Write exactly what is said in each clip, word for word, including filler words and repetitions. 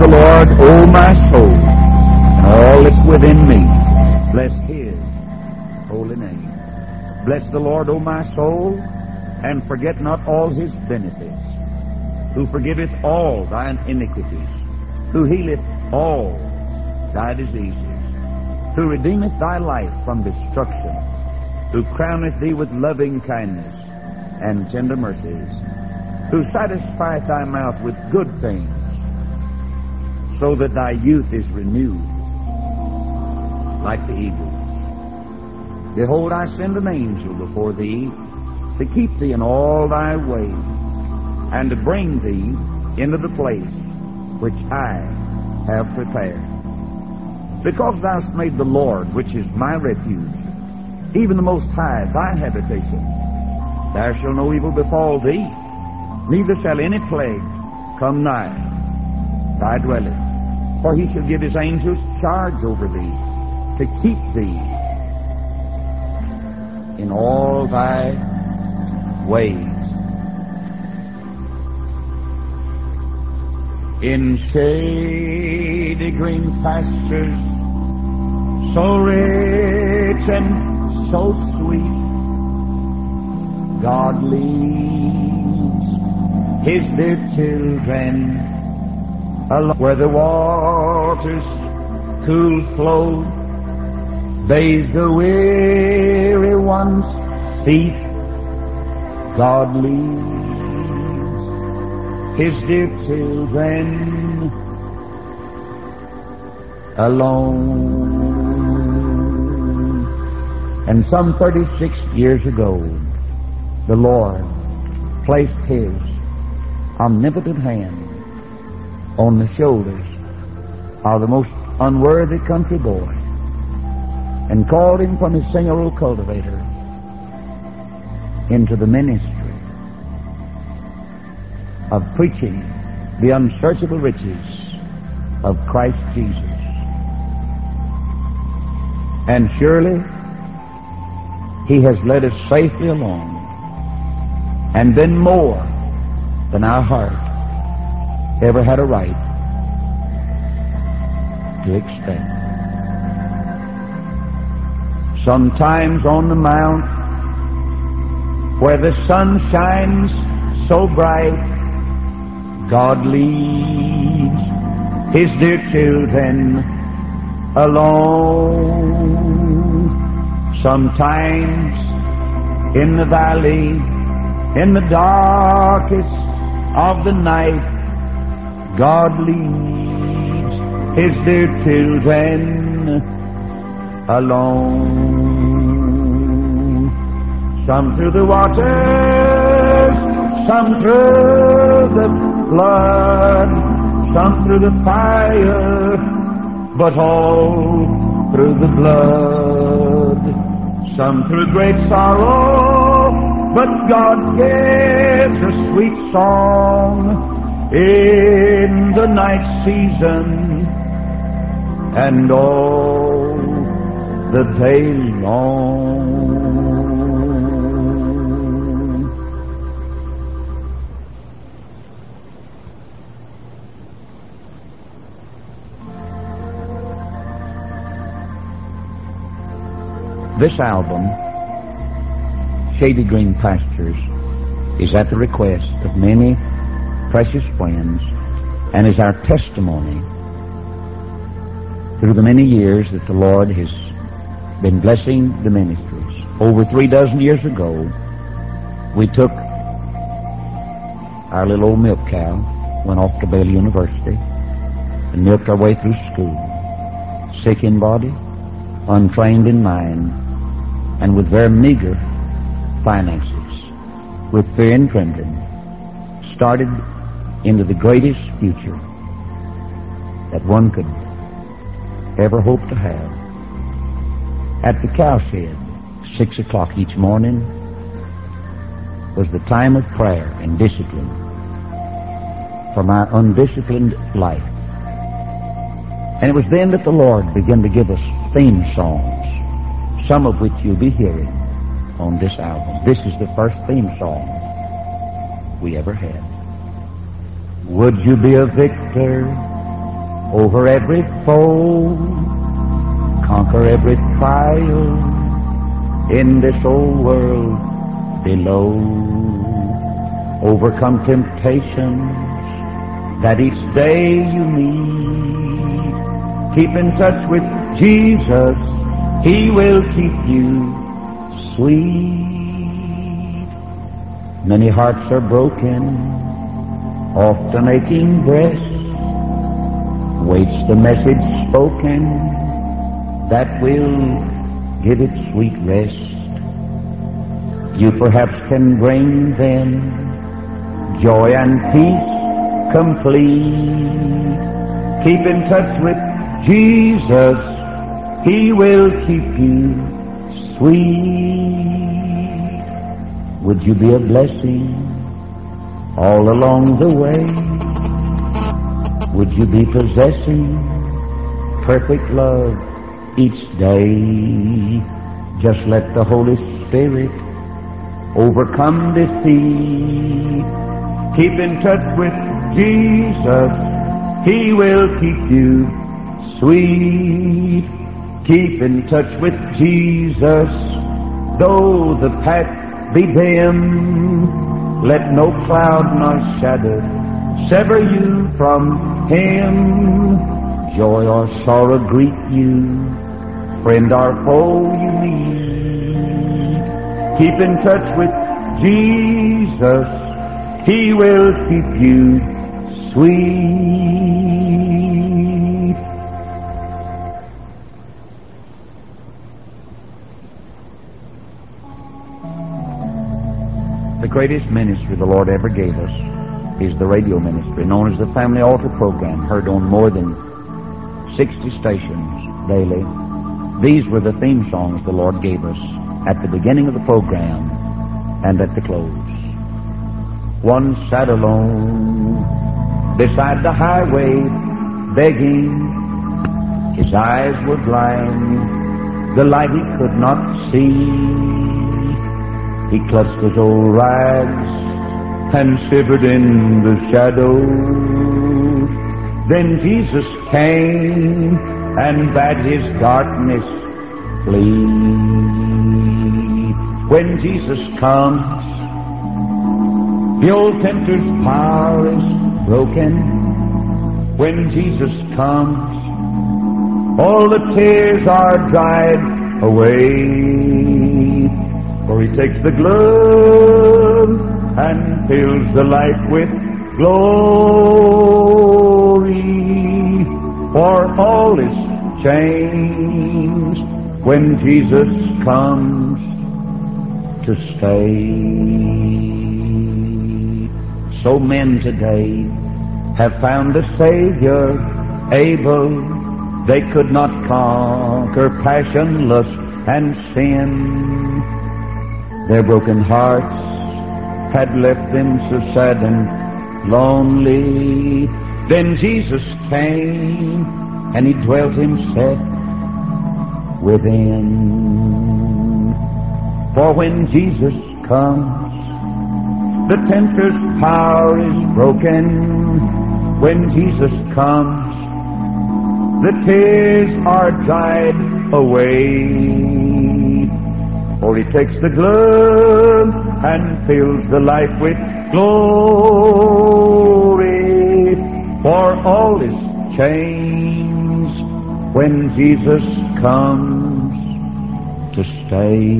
the Lord, O my soul, and all that's within me. Bless His holy name. Bless the Lord, O my soul, and forget not all His benefits, who forgiveth all thine iniquities, who healeth all thy diseases, who redeemeth thy life from destruction, who crowneth thee with loving kindness and tender mercies, who satisfieth thy mouth with good things, so that thy youth is renewed like the eagles. Behold, I send an angel before thee to keep thee in all thy ways, and to bring thee into the place which I have prepared. Because thou hast made the Lord, which is my refuge, even the Most High, thy habitation, there shall no evil befall thee, neither shall any plague come nigh thy dwelling. For he shall give his angels charge over thee, to keep thee in all thy ways. In shady green pastures, so rich and so sweet, God leads His dear children along where the waters cool flow, bathe the weary one's feet. God leads His dear children alone. And some thirty-six years ago, the Lord placed His omnipotent hand on the shoulders of the most unworthy country boy and called him from his single cultivator into the ministry of preaching the unsearchable riches of Christ Jesus. And surely He has led us safely along and been more than our heart ever had a right to expect. Sometimes on the mount where the sun shines so bright, God leads His dear children alone. Sometimes in the valley, in the darkest of the night, God leads His dear children alone. Some through the waters, some through the flood, some through the fire, but all through the blood. Some through great sorrow, but God gives a sweet song in the night season and all the day long. This album, Shady Green Pastures, is at the request of many precious friends and is our testimony through the many years that the Lord has been blessing the ministries. Over three dozen years ago, we took our little old milk cow, went off to Baylor University, and milked our way through school, sick in body, untrained in mind, and with very meager finances, with fear and trembling, started into the greatest future that one could ever hope to have. At the cowshed, six o'clock each morning, was the time of prayer and discipline for my undisciplined life. And it was then that the Lord began to give us theme songs, some of which you'll be hearing on this album. This is the first theme song we ever had. Would you be a victor over every foe, conquer every trial in this old world below, overcome temptations that each day you meet. Keep in touch with Jesus, He will keep you sweet. Many hearts are broken, often aching breast waits the message spoken that will give it sweet rest. You perhaps can bring them joy and peace complete. Keep in touch with Jesus, He will keep you sweet. Would you be a blessing all along the way? Would you be possessing perfect love each day? Just let the Holy Spirit overcome defeat. Keep in touch with Jesus, He will keep you sweet. Keep in touch with Jesus, though the path be dim. Let no cloud nor shadow sever you from Him. Joy or sorrow greet you, friend or foe you meet. Keep in touch with Jesus, He will keep you sweet. The greatest ministry the Lord ever gave us is the radio ministry known as the Family Altar Program, heard on more than sixty stations daily. These were the theme songs the Lord gave us at the beginning of the program and at the close. One sat alone beside the highway begging. His eyes were blind, the light he could not see. He clutched his old rags and shivered in the shadows. Then Jesus came and bade his darkness flee. When Jesus comes, the old tempter's power is broken. When Jesus comes, all the tears are dried away. For He takes the gloom and fills the light with glory. For all is changed when Jesus comes to stay. So men today have found a Savior able. They could not conquer passion, lust, and sin. Their broken hearts had left them so sad and lonely. Then Jesus came and He dwelt Himself within. For when Jesus comes, the tempter's power is broken. When Jesus comes, the tears are dried away. For He takes the gloom and fills the life with glory. For all is changed when Jesus comes to stay.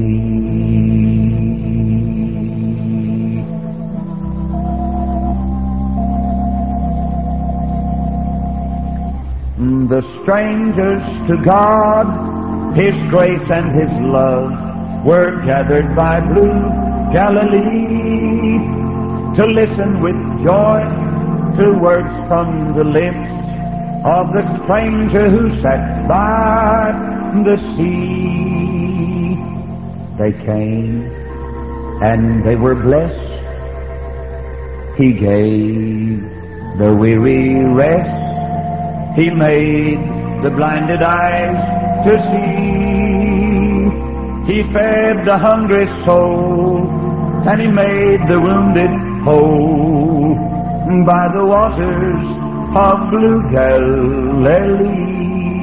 The strangers to God, His grace and His love, were gathered by blue Galilee to listen with joy to words from the lips of the stranger who sat by the sea. They came and they were blessed. He gave the weary rest. He made the blinded eyes to see. He fed the hungry soul, and He made the wounded whole. By the waters of blue Galilee.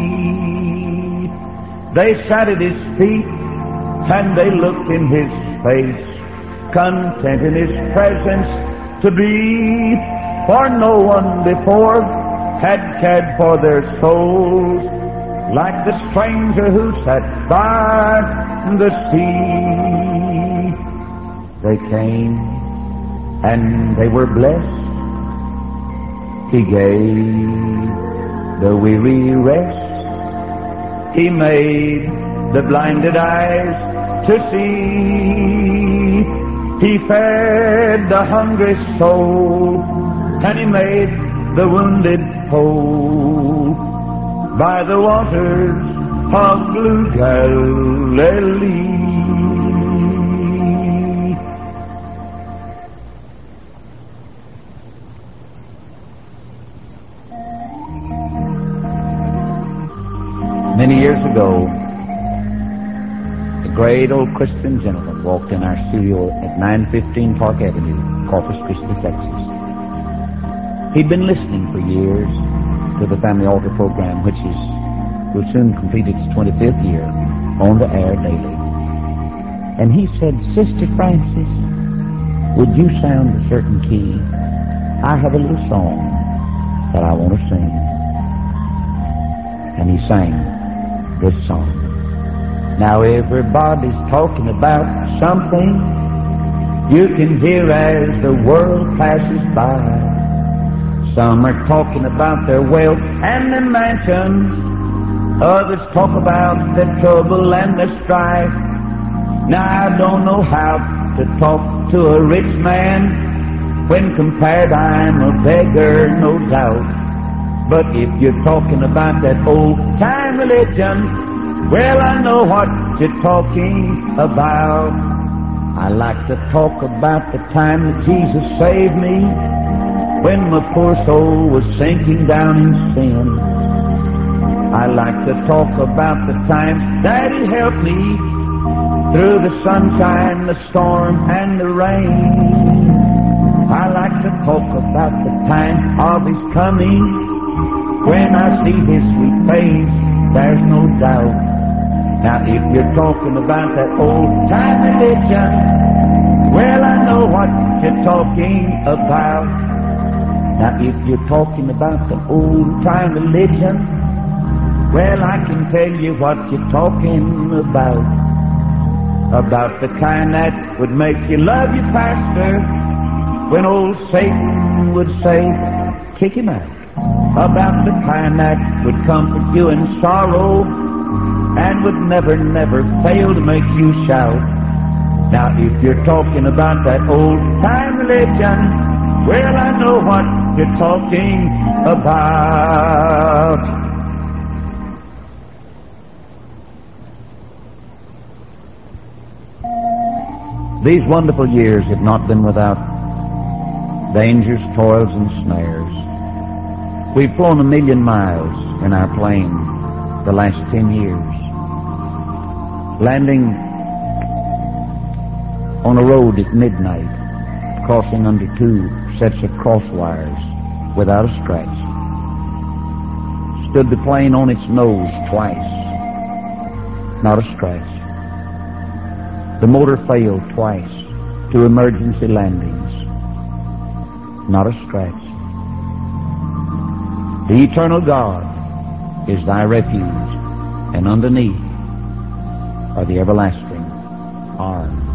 They sat at his feet and they looked in his face, content in his presence to be, for no one before had cared for their souls like the stranger who sat by the sea. They came and they were blessed. He gave the weary rest. He made the blinded eyes to see. He fed the hungry soul, and he made the wounded whole by the waters of blue Galilee. Many years ago, a great old Christian gentleman walked in our studio at nine fifteen Park Avenue, Corpus Christi, Texas. He'd been listening for years to the Family Altar program, which is will soon complete its twenty-fifth year on the air daily. And he said, "Sister Francis, would you sound a certain key? I have a little song that I want to sing." And he sang this song. Now everybody's talking about something you can hear as the world passes by. Some are talking about their wealth and their mansions. Others talk about the trouble and the strife. Now I don't know how to talk to a rich man. When compared I'm a beggar, no doubt. But if you're talking about that old-time religion, well, I know what you're talking about. I like to talk about the time that Jesus saved me, when my poor soul was sinking down in sin. I like to talk about the time that He helped me through the sunshine, the storm, and the rain. I like to talk about the time of His coming, when I see His sweet face, there's no doubt. Now if you're talking about that old-time religion, well, I know what you're talking about. Now if you're talking about the old-time religion, well, I can tell you what you're talking about. About the kind that would make you love your pastor, when old Satan would say, kick him out. About the kind that would comfort you in sorrow, and would never, never fail to make you shout. Now if you're talking about that old-time religion, well, I know what you're talking about. These wonderful years have not been without dangers, toils, and snares. We've flown a million miles in our plane the last ten years, landing on a road at midnight, crossing under two sets of cross wires without a scratch. Stood the plane on its nose twice, not a scratch. The motor failed twice, two emergency landings, not a scratch. The eternal God is thy refuge, and underneath are the everlasting arms.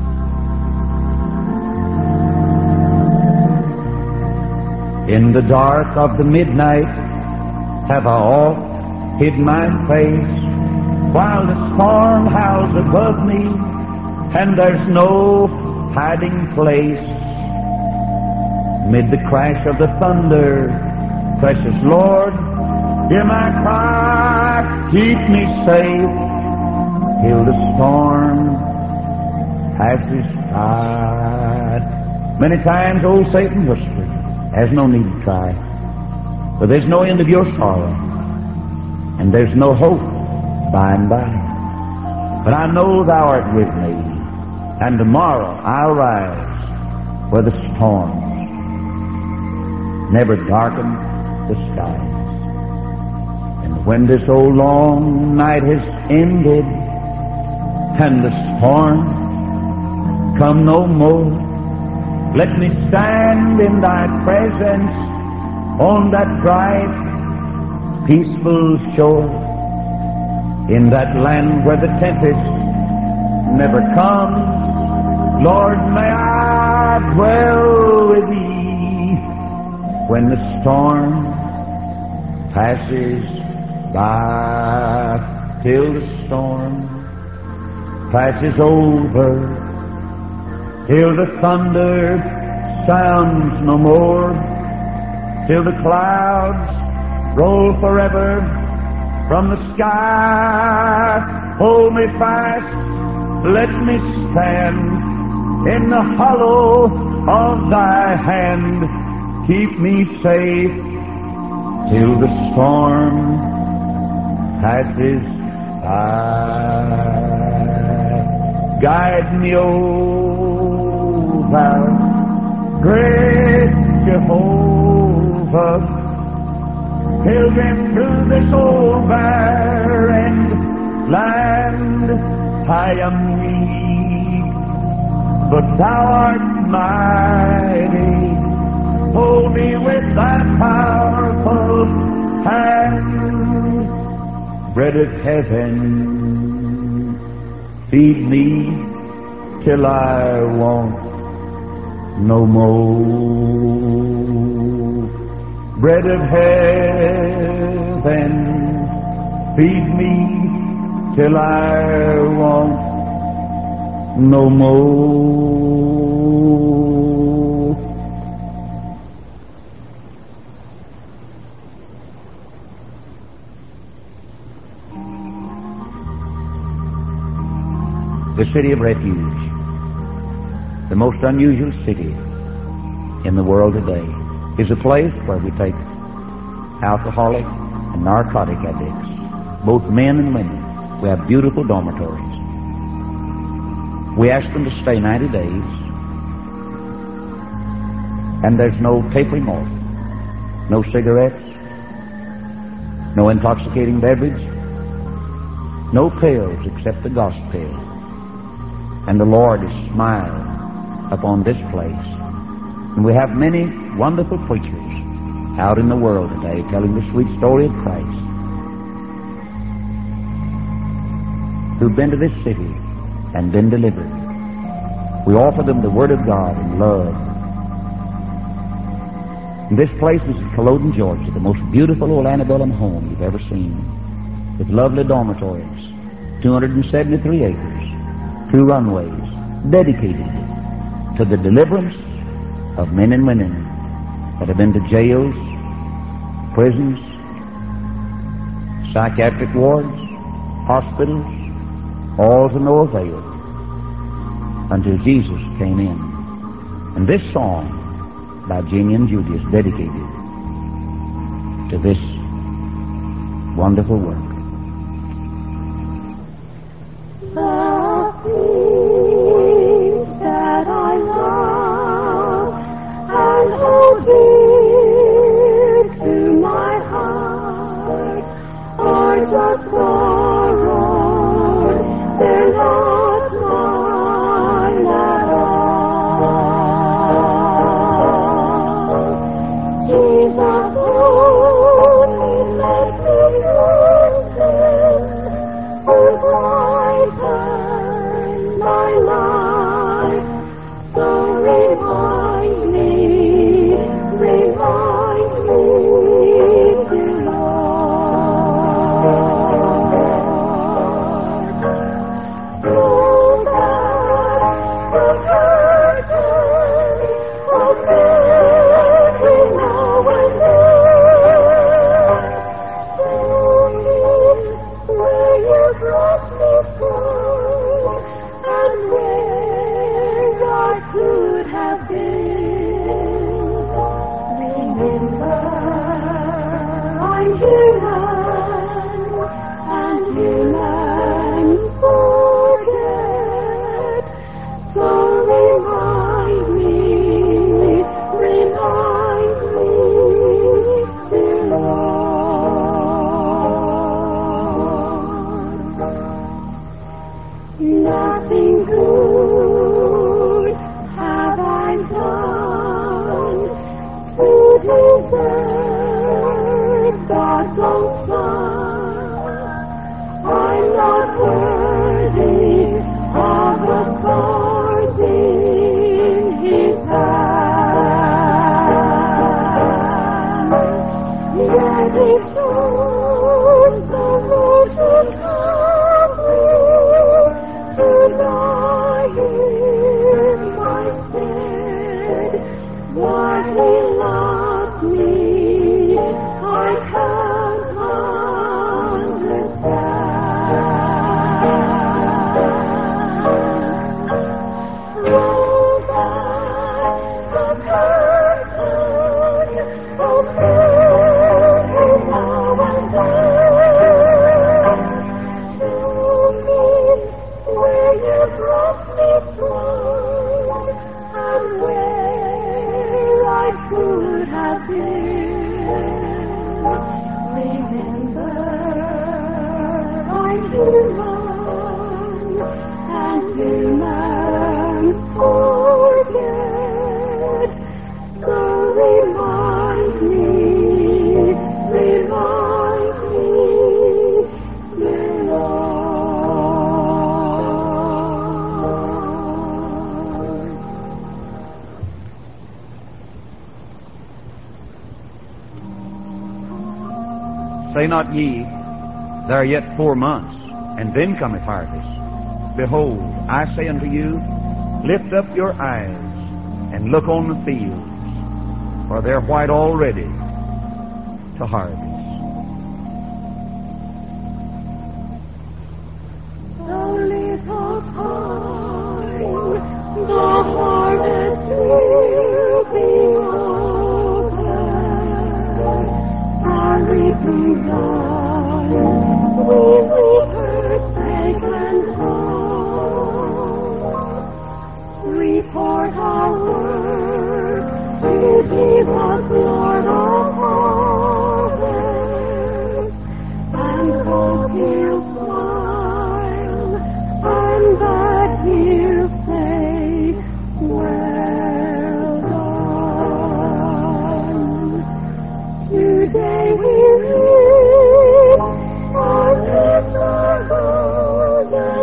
In the dark of the midnight have I oft hid my face, while the storm howls above me, and there's no hiding place. Mid the crash of the thunder, precious Lord, hear my cry, keep me safe, till the storm passes by. Many times old Satan whispered, there's no need to try, for there's no end of your sorrow, and there's no hope by and by. But I know thou art with me, and tomorrow I'll rise where the storms never darken the skies. And when this old long night has ended and the storm come no more, let me stand in thy presence on that bright, peaceful shore, in that land where the tempest never comes. Lord, may I dwell with thee when the storm passes by, till the storm passes over, till the thunder sounds no more, till the clouds roll forever from the sky. Hold me fast, let me stand in the hollow of thy hand. Keep me safe till the storm passes by. Guide me, O thou great Jehovah, pilgrim through this old barren land. I am weak, but thou art mighty. Hold me with thy powerful hand. Bread of heaven, feed me till I want no more. Bread of heaven, feed me till I want no more. The city of refuge, the most unusual city in the world today, is a place where we take alcoholic and narcotic addicts, both men and women. We have beautiful dormitories. We ask them to stay ninety days, and there's no tapering off, no cigarettes, no intoxicating beverage, no pills except the gospel pill. And the Lord is smiled upon this place. And we have many wonderful preachers out in the world today telling the sweet story of Christ, who've been to this city and been delivered. We offer them the Word of God in love. And this place is in Culloden, Georgia, the most beautiful old antebellum home you've ever seen, with lovely dormitories, two hundred seventy-three acres, two runways, dedicated to the deliverance of men and women that have been to jails, prisons, psychiatric wards, hospitals, all to no avail until Jesus came in. And this song by Jamie and Judy is dedicated to this wonderful work. Jesus, oh, let me Nothing good have I done to deserve God's own Son. I'm not worthy of the thorns in His hand. Yet He chose the road to Calvary to die in my stead. Why He loved me, I can't understand. Roll back the curtain, open it now and then. Show me where You brought me from, and where I could have been. Remember, I'm human, and humans forget. So remind me, remind me, dear Lord. Say not ye, there are yet four months, and then cometh harvest. Behold, I say unto you, lift up your eyes, and look on the fields, for they're white already to harvest. So little time, the harvest will be over. Our reaping done, we reapers taken home. Report our work, to give us Lord of harvest, and hope He'll smile, and that He'll say, well done. Today we reap our little golden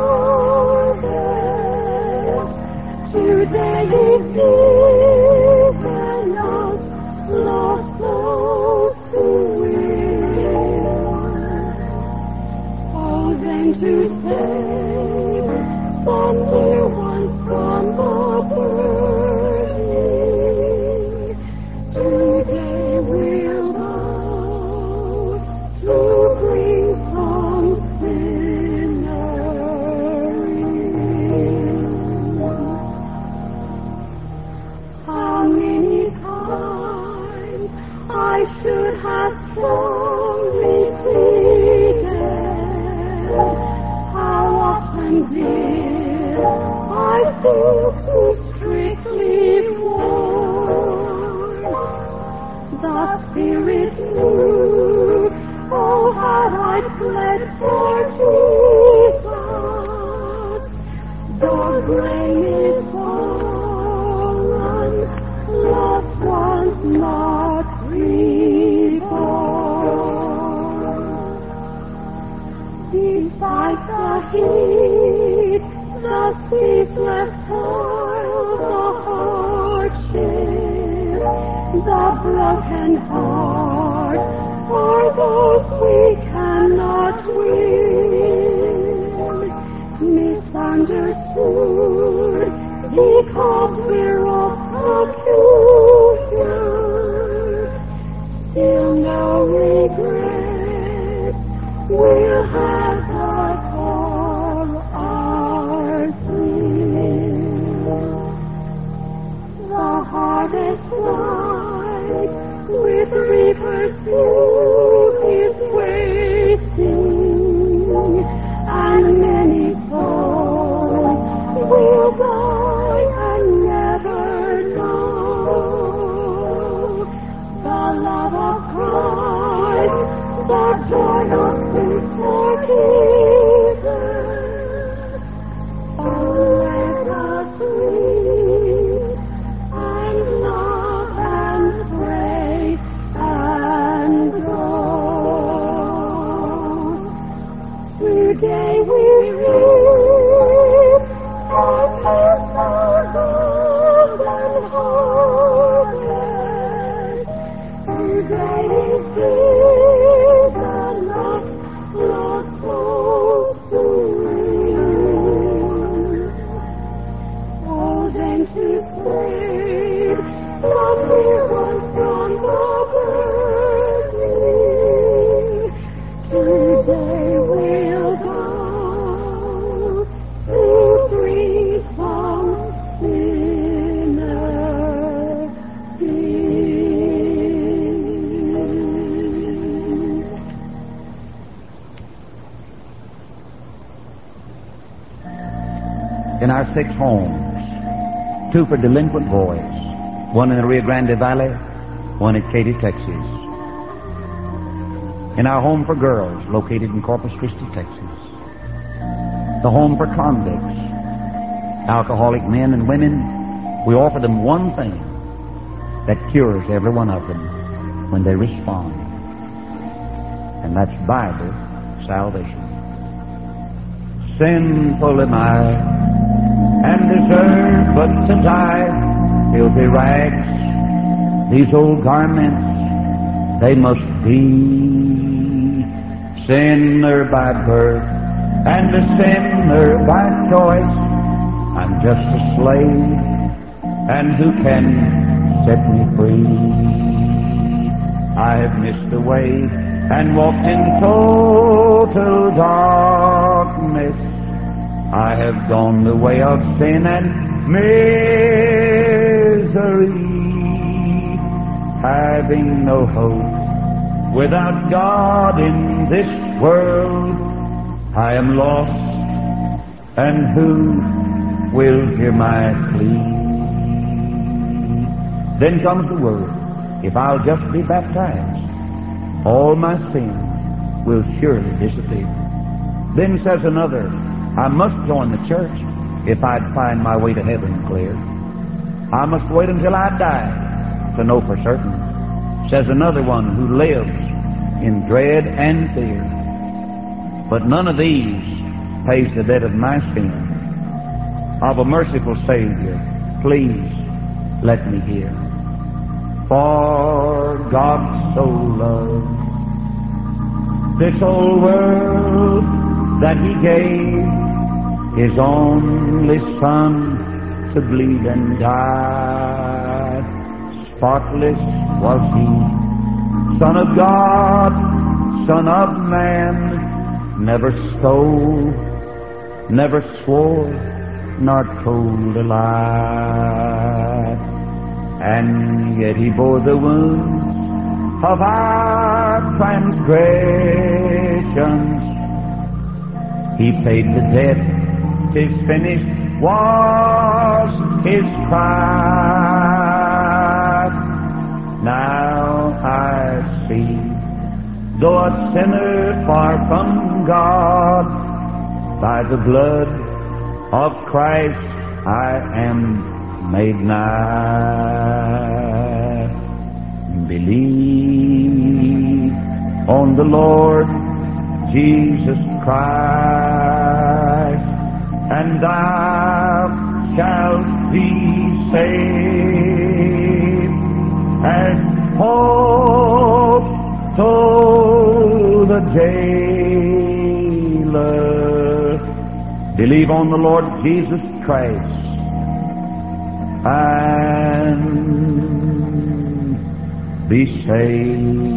harvest. Today He's given us lost souls to win. Oh, then to save some dear ones from the burning. Today we'll go to bring some sinner in. How many times I should have strongly pleaded, how often did I feel too strictly warned. The Spirit knew, oh, had I fled for Jesus, the grain is fallen, lost ones not reborn. Despite the heat, the ceaseless toil, the hardship, the broken heart, for those we cannot win. Misunderstood, because we're all peculiar, still no regret, we'll have God for our sin. The harvest light with reapers few is wasting, and many souls will die and never know the love of Christ, the joy of sin forgiven. in our six homes. Two for delinquent boys. One in the Rio Grande Valley, one at Katy, Texas. In our home for girls, located in Corpus Christi, Texas. The home for convicts, alcoholic men and women. We offer them one thing that cures every one of them when they respond. And that's Bible salvation. Sinful am I, and deserve but to die. Filthy rags, these old garments, they must be. Sinner by birth, and a sinner by choice. I'm just a slave, and who can set me free? I have missed the way and walked in total darkness. I have gone the way of sin and misery, having no hope without God in this world. I am lost, and who will hear my plea? Then comes the word, if I'll just be baptized, all my sin will surely disappear. Then says another, I must join the church if I'd find my way to heaven clear. I must wait until I die to know for certain. Says another one who lives in dread and fear. But none of these pays the debt of my sin. Of a merciful Savior, please let me hear. For God so loved this whole world that He gave His only Son to bleed and die. Spotless was He, Son of God, Son of man, never stole, never swore, nor told a lie. And yet He bore the wounds of our transgressions. He paid the debt, 'tis finished, was His cry. Now I see, though a sinner far from God, by the blood of Christ I am made nigh. Believe on the Lord Jesus Christ, and thou shalt be saved. As hope told the jailer, believe on the Lord Jesus Christ, and be saved.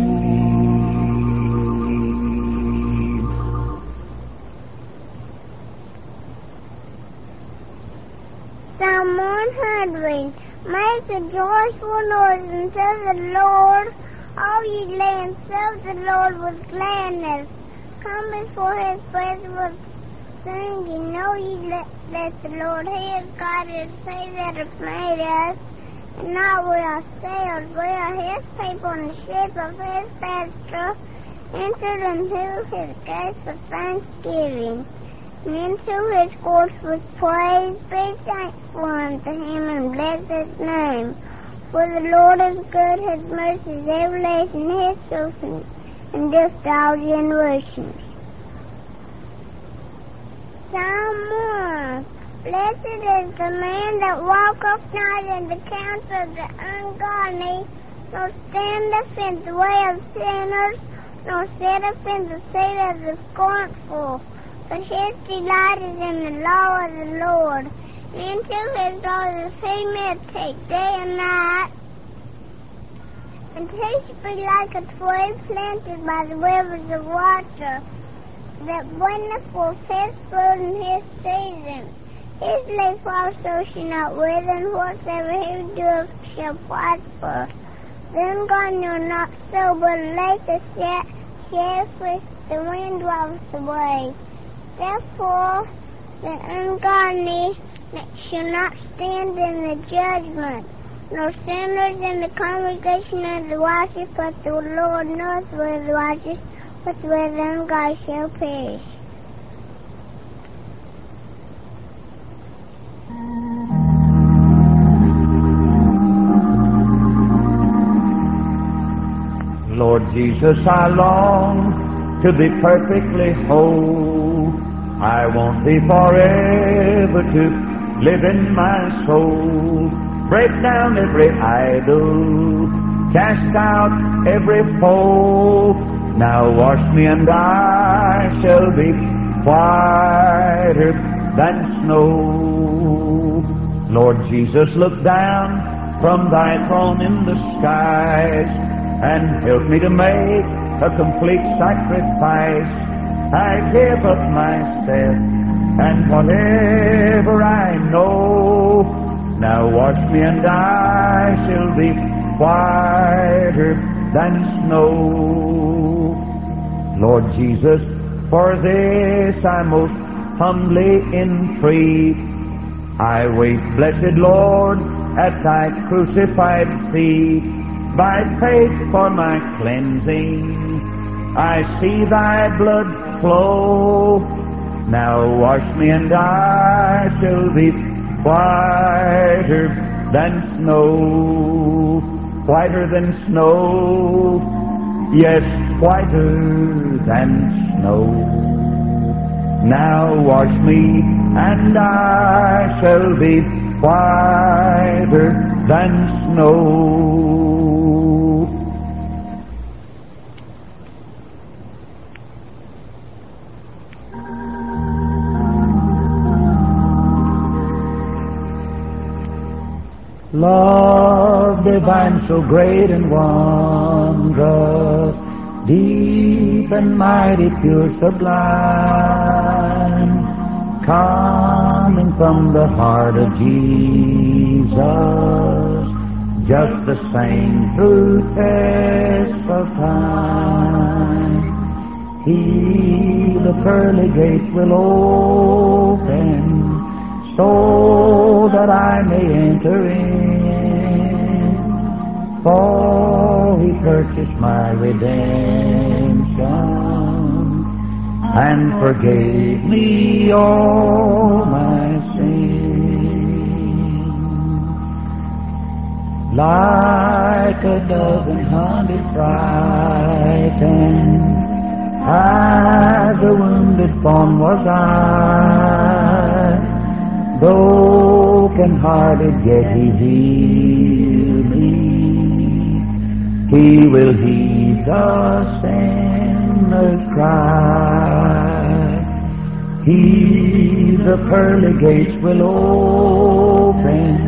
Psalm one hundred. Make a joyful noise unto the Lord, all ye lands, serve the Lord with gladness. Come before His presence with singing. Know ye that the Lord, He is God, and He that hath made us, and not we ourselves. We are His people and the sheep of His pasture. Enter into His gates with thanksgiving, and into His courts with praise. Be thankful unto Him, and bless His name. For the Lord is good, His mercy is everlasting, His truth endureth to all generations. Psalm one. Blessed is the man that walketh not in the counsel of the ungodly, nor standeth in the way of sinners, nor sitteth in the seat of the scornful. But his delight is in the law of the Lord. Into His law does he meditate day and night. And he shall be like a tree planted by the rivers of water, that bringeth forth his fruit in his season. His leaf also shall not wither, and whatsoever he doeth shall prosper. The ungodly are not so, but later scarcely the wind drives away. Therefore the ungodly that shall not stand in the judgment, nor sinners in the congregation of the righteous, but the Lord knows where the righteous, but where the ungodly shall perish. Lord Jesus, I long to be perfectly whole. I want Thee forever to live in my soul. Break down every idol, cast out every foe. Now wash me and I shall be whiter than snow. Lord Jesus, look down from Thy throne in the skies and help me to make a complete sacrifice. I give up myself and whatever I know. Now wash me and I shall be whiter than snow. Lord Jesus, for this I most humbly entreat. I wait, blessed Lord, at Thy crucified feet. By faith for my cleansing, I see Thy blood flow. Now wash me and I shall be whiter than snow. Whiter than snow, yes, whiter than snow. Now wash me and I shall be whiter than snow. Love divine, so great and wondrous, deep and mighty, pure, sublime, coming from the heart of Jesus, just the same through tests of time. He, the pearly gates will open, so that I may enter in. For He purchased my redemption and forgave me all my sins. Like a dove and hunted frightened, as a wounded fawn was I. Broken hearted, yet He healed me. He will heed the sinner's cry. He, the pearly gates will open,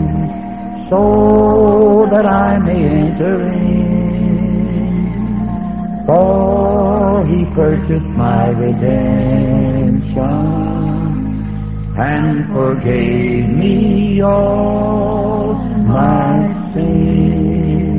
so that I may enter in. For He purchased my redemption and forgave me all my sins.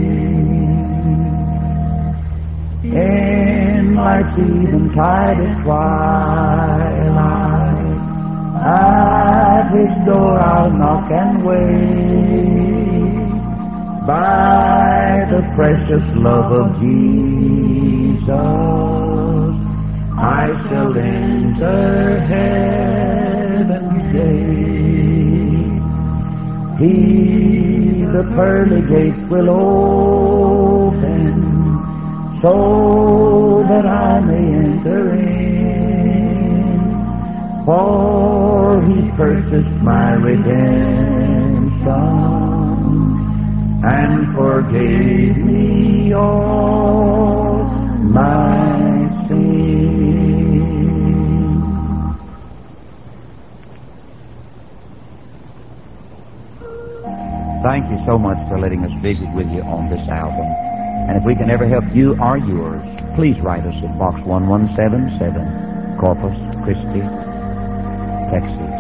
In life's eventide at twilight, at His door I'll knock and wait. By the precious love of Jesus, I shall enter heaven's gate. He, the pearly gates will open, so that I may enter in. For He purchased my redemption and forgave me all my sins. Thank you so much for letting us visit with you on this album. And if we can ever help you or yours, please write us at Box one one seven seven, Corpus Christi, Texas.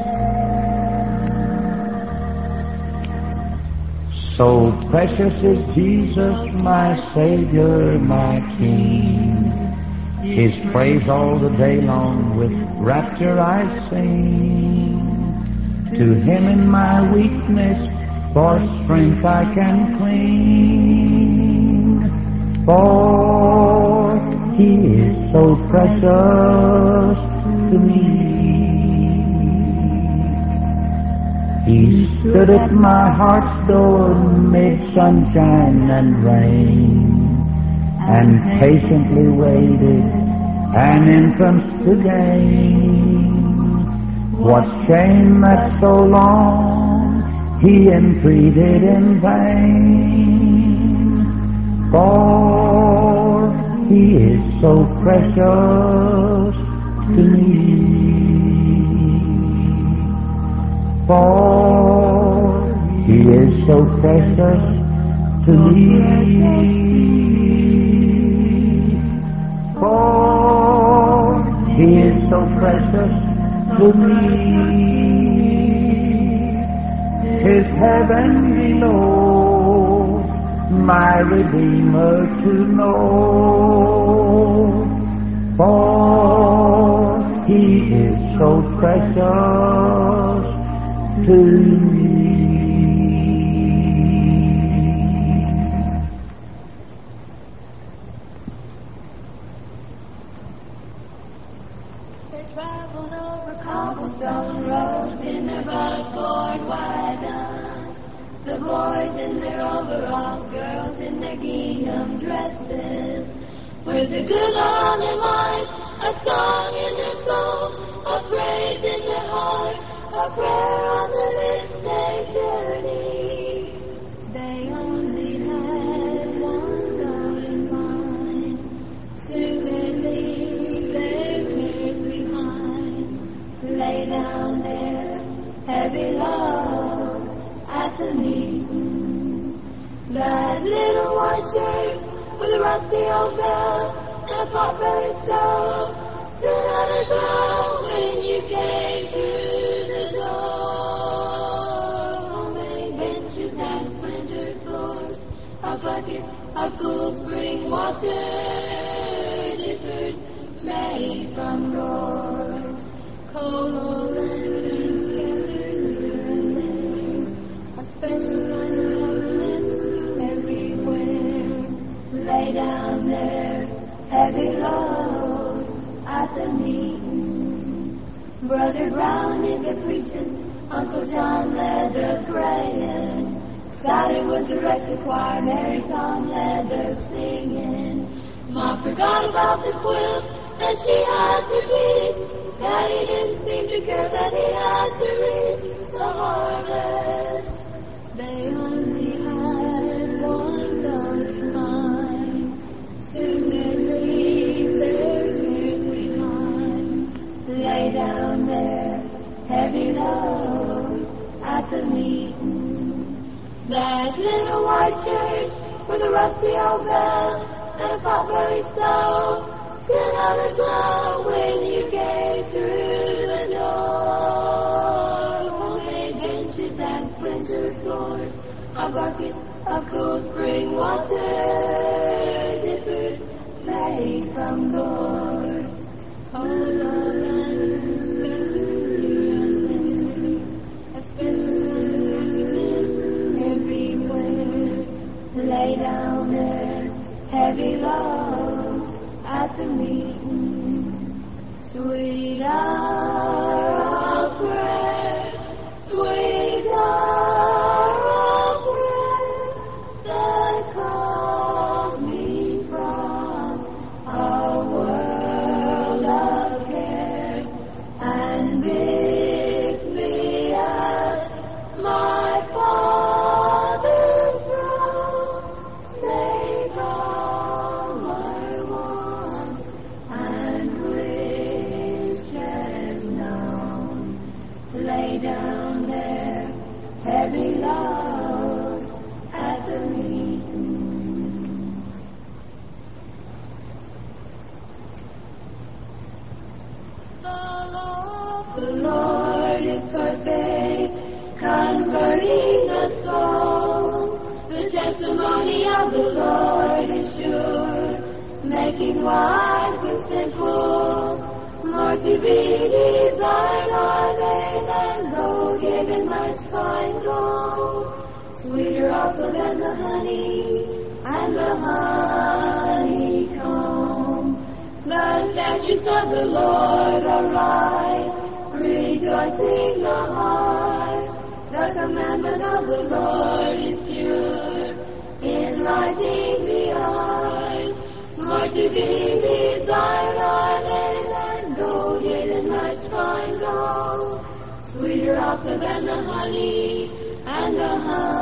So precious is Jesus, my Savior, my King. His praise all the day long with rapture I sing. To him in my weakness for strength I can cling. For he is so precious to me. He stood at my heart's door mid sunshine and rain, and patiently waited an entrance to gain. What shame that so long he entreated in vain, for he is so precious to me. For he is so precious to me. For he is so precious to me. His heaven below, my Redeemer to know. For he is so precious to me. They traveled over cobblestone roads in their buckboard wagons. The boys in their overalls, girls in their gingham dresses, with a good law on their mind, a song in their soul, a praise in their heart, a prayer on the lips they journey. They only had one God in mind. Soon they leave their cares behind. Lay down their heavy load at the meeting. That little white church with a rusty old bell and a pot-bellied stove stood on a glow when you came through the door. Homemade benches and splintered floors, a bucket of cool spring water, dippers made from roars, coal lanterns scattered here and there, a special kind of loneliness everywhere. Lay down their heavy load at the meeting. Brother Brown did the preaching, Uncle John led the praying, Sally would direct the choir, Mary Tom led the singing. Ma forgot about the quilt that she had to read. Daddy didn't seem to care that he had to read the harvest. They only had one God in mind. Soon they leave their cares behind. Lay down their heavy load at the meeting. That little white church with a rusty old bell and a pot-bellied stove stood on a glow when you came through the door. Homemade benches and splintered floors, a bucket of cool spring water, dippers made from gourds. Oh, Lord, a special happiness everywhere. Lay down their heavy load at the meeting. Sweet hour of prayer, sweet hour of prayer, that calls me from a world of care and bids me at my Father's throne. Make all my wants and wishes known. Lay down their heavy load at the meeting. The law of the Lord is perfect, converting the soul. The testimony of the Lord is sure, making wise the simple. More to be desired are they than gold, yea, much fine gold, sweeter also than the honey and the honeycomb. The statutes of the Lord are right, rejoicing the heart. The commandment of the Lord is pure, enlightening the eyes. More to be desired are they than gold, yea, than much fine gold, sweeter also than the honey and the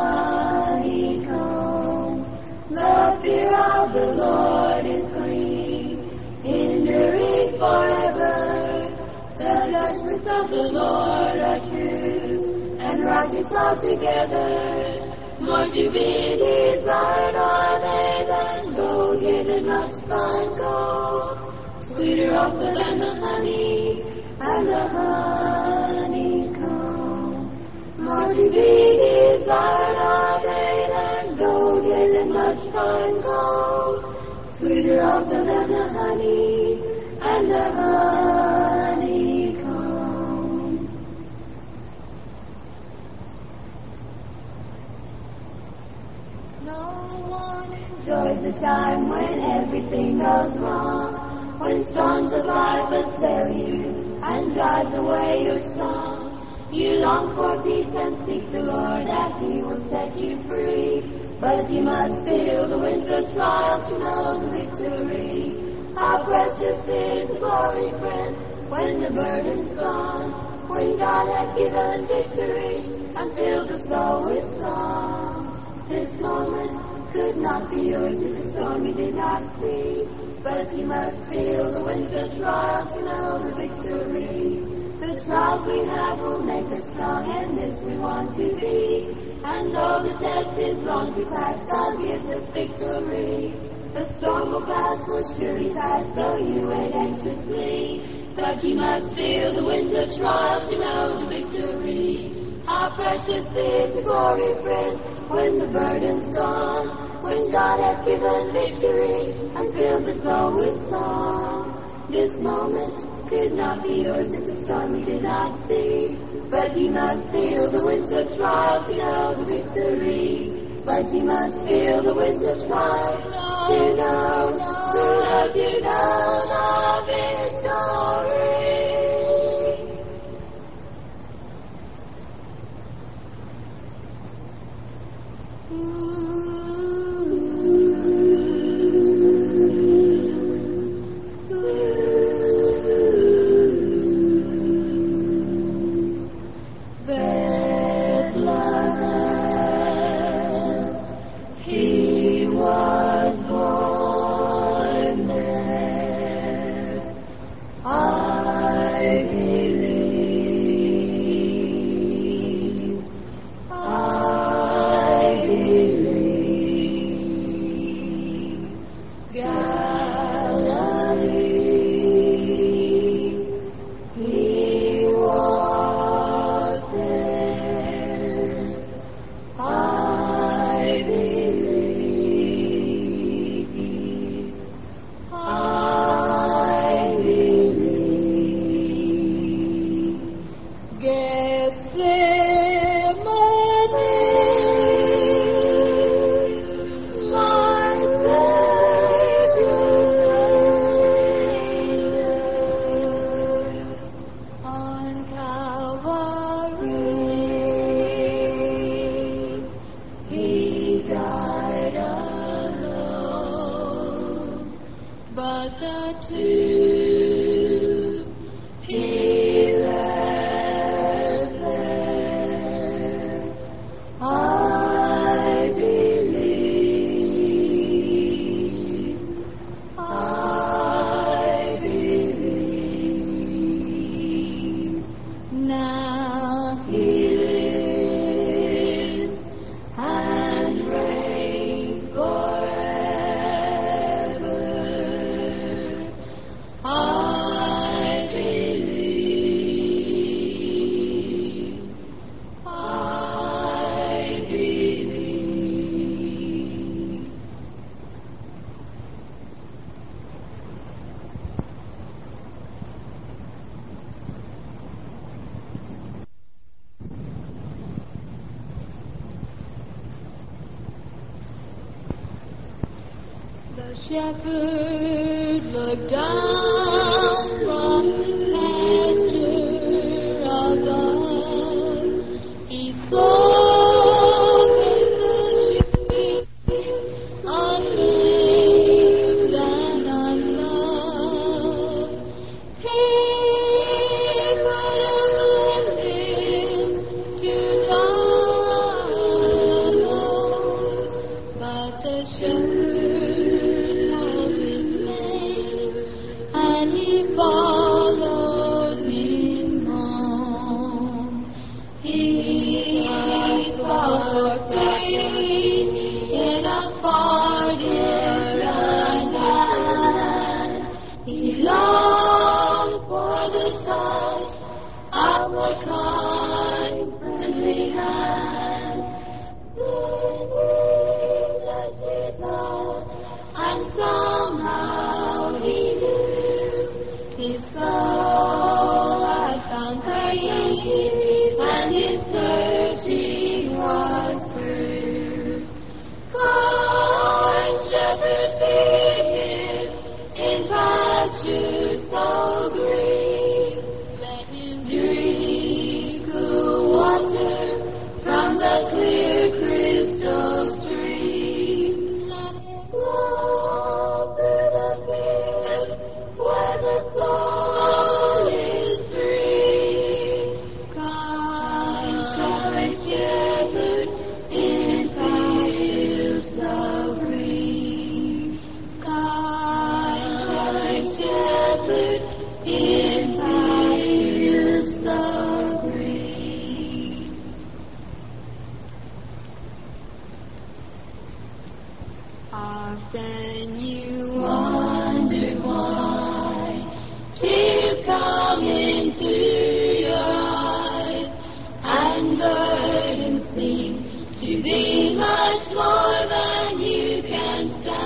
honeycomb. The fear of the Lord is clean, enduring forever. The judgments of the Lord are true, and righteous altogether. More to be desired are they than gold, yea, than much fine gold, sweeter also than the honey and the honeycomb. More to be desired are they than gold, yea, than much fine gold, sweeter also than the honey and the honeycomb. No one enjoys the time when everything goes wrong, when storms of life assail you and drives away your song. You long for peace and seek the Lord that He will set you free. But you must feel the winds of trial to know the victory. How precious is the glory, friend, when the burden's gone, when God has given victory and filled the soul with song. This moment could not be yours if the storm you did not see. But you must feel the winds of trial to know the victory. The trials we have will make us strong, and this we want to be. And though the test is long to pass, God gives us victory. The storm will pass, will surely pass, so you wait anxiously. But you must feel the winds of trial to know the victory. How precious is the glory, friend, when the burden's gone, when God has given victory and filled the soul with song. This moment could not be yours if the storm you did not see. But you must feel the winds of trial to know the victory. But you must feel the winds of trial to know, to know, to know the victory. shepherd looked down from pasture above. He spoke in the sheep, unnamed and unloved. He could have lived to die alone, but the shepherd loved his name, and he followed him home. He followed faith in a far different land. He longed for the touch of a kind, friendly hand. Then he touched his heart, and somehow he knew his soul had found peace, and his searching was through. Kind shepherd, feed him in pastures so green. Let him drink cool water from the clear crystal stream. Let him flow through the fields where the soul is free. Kind shepherd in pastures so green. Kind shepherd in pastures so green. Often you wondered why tears come into your eyes, and burdens seem to be much more than you can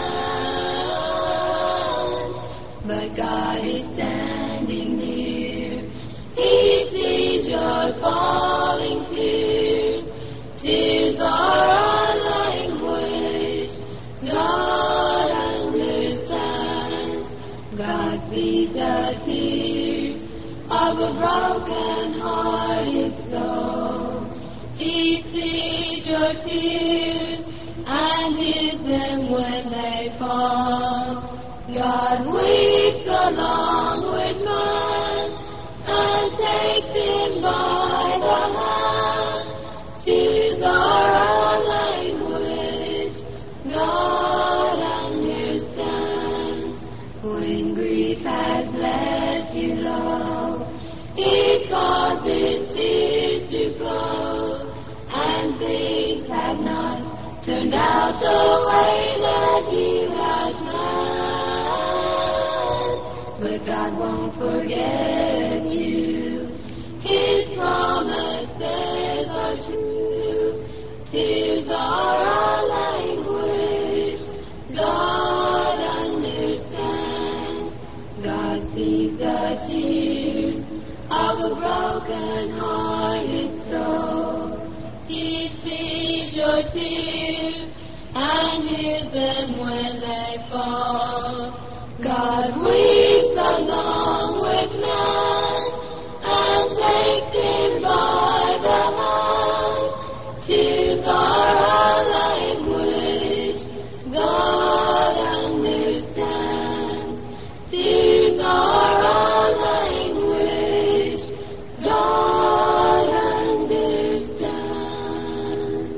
stand. But God is standing near. He sees your falling tears. Tears are our language. God understands. God sees the tears of a broken-hearted soul. He sees your tears and hears them when they fall. God weeps along with man and takes him by the hand. Tears are our language. God understands. When grief has left you low, it causes tears to flow, and things have not turned out the way that you had planned. But God won't forget you. His promises are true. Tears are our language. God understands. God sees the tears of a broken-hearted soul. He sees your tears and hears them when they fall. God weeps along with man and takes him by the hand. Tears are our language. God understands. Tears are our language. God understands.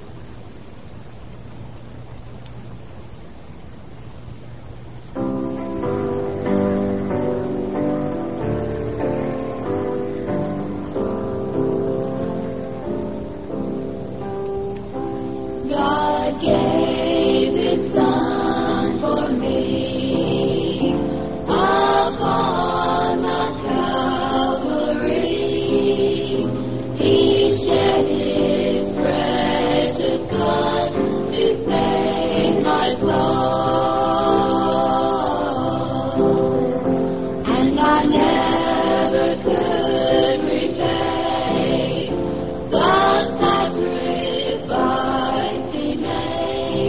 God gave his son for me upon Mount Calvary. He shed his precious blood to save my soul, and I never could repay the sacrifice he made.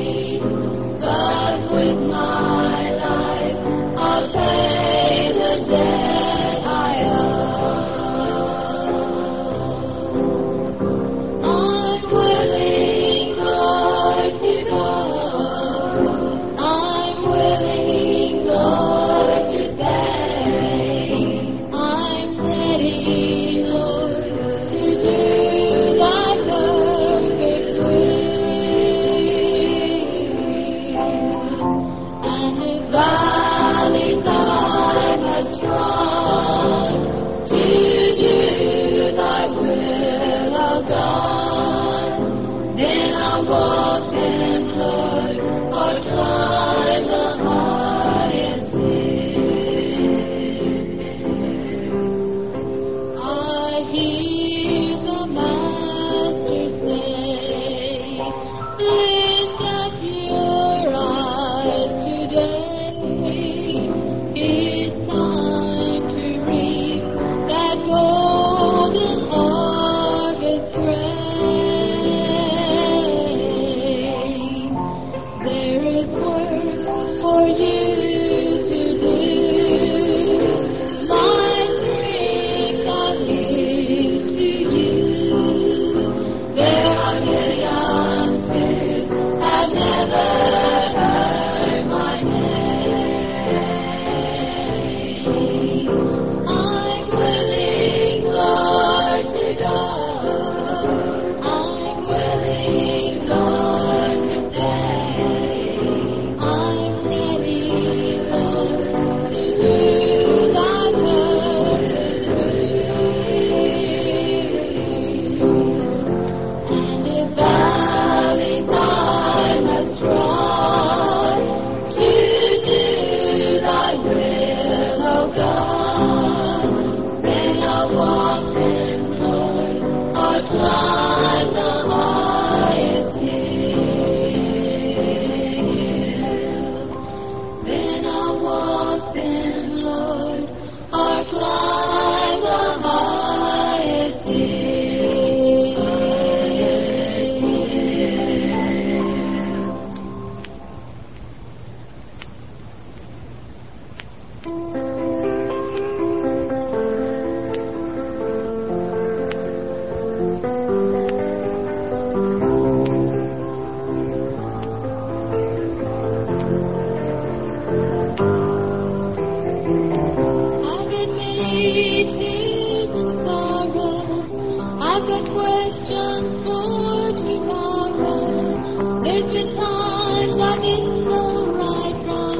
questions for tomorrow. There's been times I didn't know right from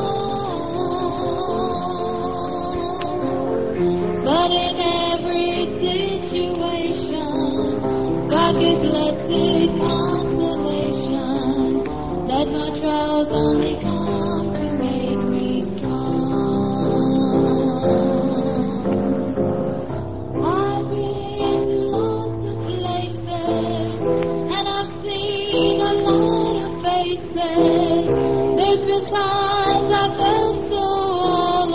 wrong. But in every situation, God give blessed consolation. Let my trials only come to make me strong. I've been to lots of places, and I've seen a lot of faces. There's been times I felt so all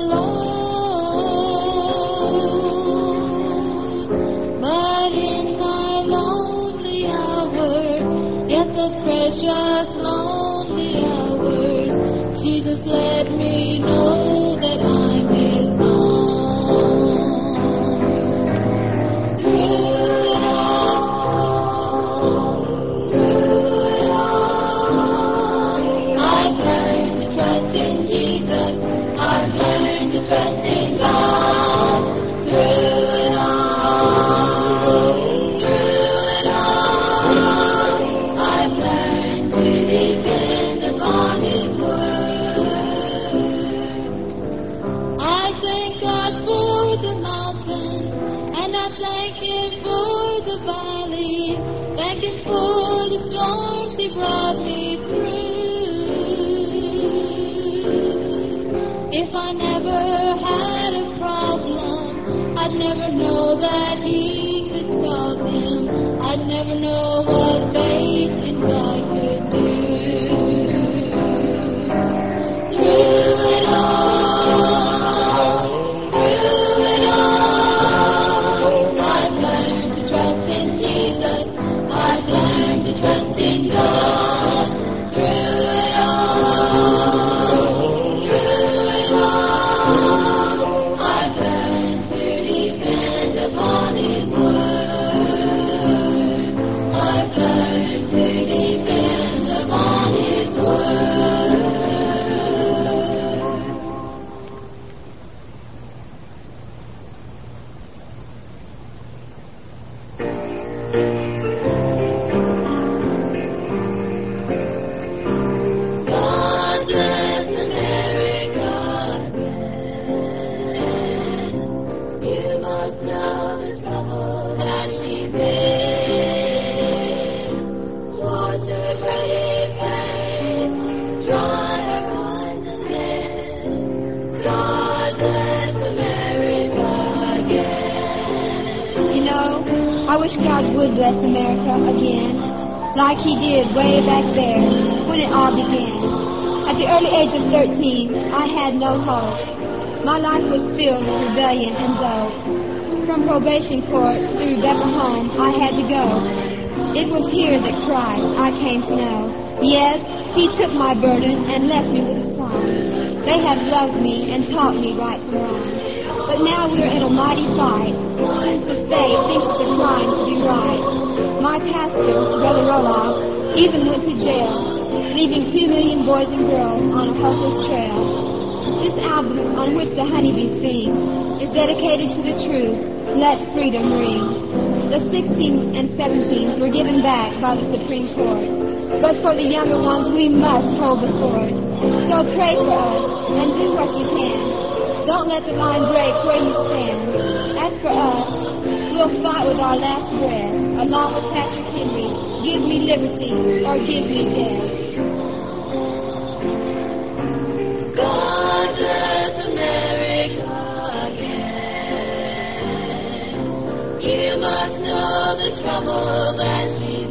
alone. But in my lonely hour, yet those precious lonely hours, Jesus let me know that I'm His own. Through it all, through it all, I've learned to trust in Jesus. I've learned to trust in God. Through it all, through it all, I've learned to depend upon His word. I thank God for the mountains, and I thank Him for the valleys. Thank Him for the storms He brought me through. If I never had a problem, I'd never know that He could solve them. I'd never know what faith in God could do. Through it all, through it all, I've learned to trust in Jesus. I've learned to trust in God. Through it all, through it all, I've learned to depend upon His word. I've learned to depend upon His word. God bless America again. You must know the trouble that she's in. Wash her pretty face, dry her eyes and then. God bless America again. You know, I wish God would bless America again, like He did way back there when it all began. At the early age of thirteen, I had no hope. My life was filled with rebellion and woe. From probation court to the Rebecca home, I had to go. It was here that Christ I came to know. Yes, He took my burden and left me with a song. They have loved me and taught me right from wrong. But now we're in a mighty fight, since the state thinks it's a crime to be right. My pastor, Brother Roloff, even went to jail, leaving two million boys and girls on a hopeless trail. This album, on which the honeybees sing, is dedicated to the truth, let freedom ring. The sixteens and seventeens were given back by the Supreme Court, but for the younger ones we must hold the fort. So pray for us, and do what you can. Don't let the line break where you stand. As for us, we'll fight with our last breath, along with Patrick Henry. Give me liberty, or give me death. God bless America again. You must know the trouble that she's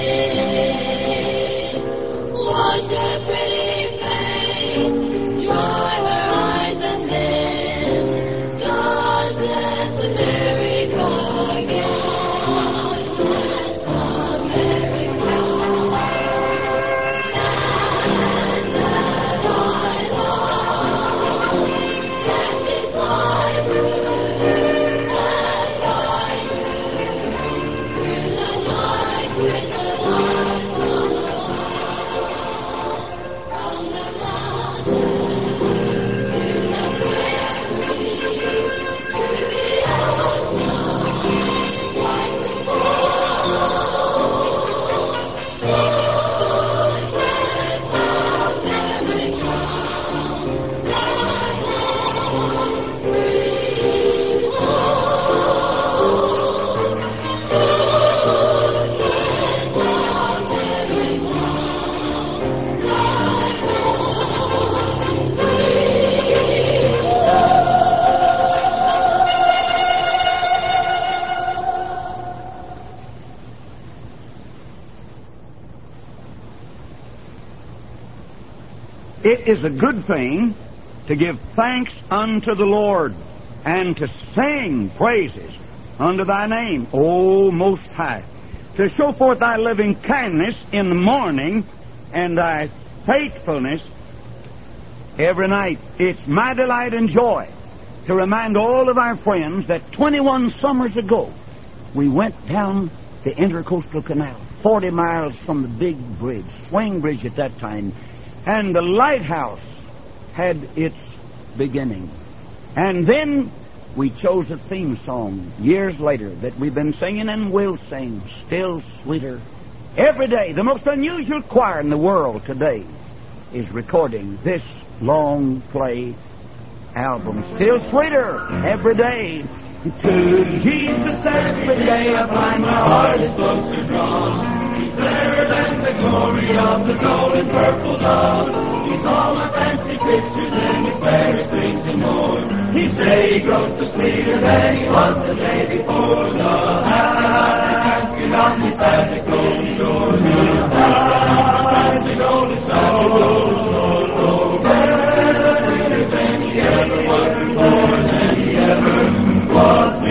in. Wash her pretty face, dry her eyes, and then God bless America again. God bless America. And that I love, and His life and I do. Through the It is a good thing to give thanks unto the Lord, and to sing praises unto thy name, O Most High, to show forth thy loving kindness in the morning, and thy faithfulness every night. It's my delight and joy to remind all of our friends that twenty-one summers ago, we went down the Intercoastal Canal, forty miles from the big bridge, swing bridge at that time, and the lighthouse had its beginning. And then we chose a theme song years later that we've been singing and will sing, Still Sweeter. Every day, the most unusual choir in the world today is recording this long play album, Still Sweeter, every day. To Jesus every day I find my heart is closer drawn. He's fairer than the glory of the golden purple dawn. He's all my fancy pictures and his fairest things and more. He say he grows so sweeter than he was the day before. The hands get on me side the golden door. The hands the golden side the golden door. Better than he ever was before, than he ever was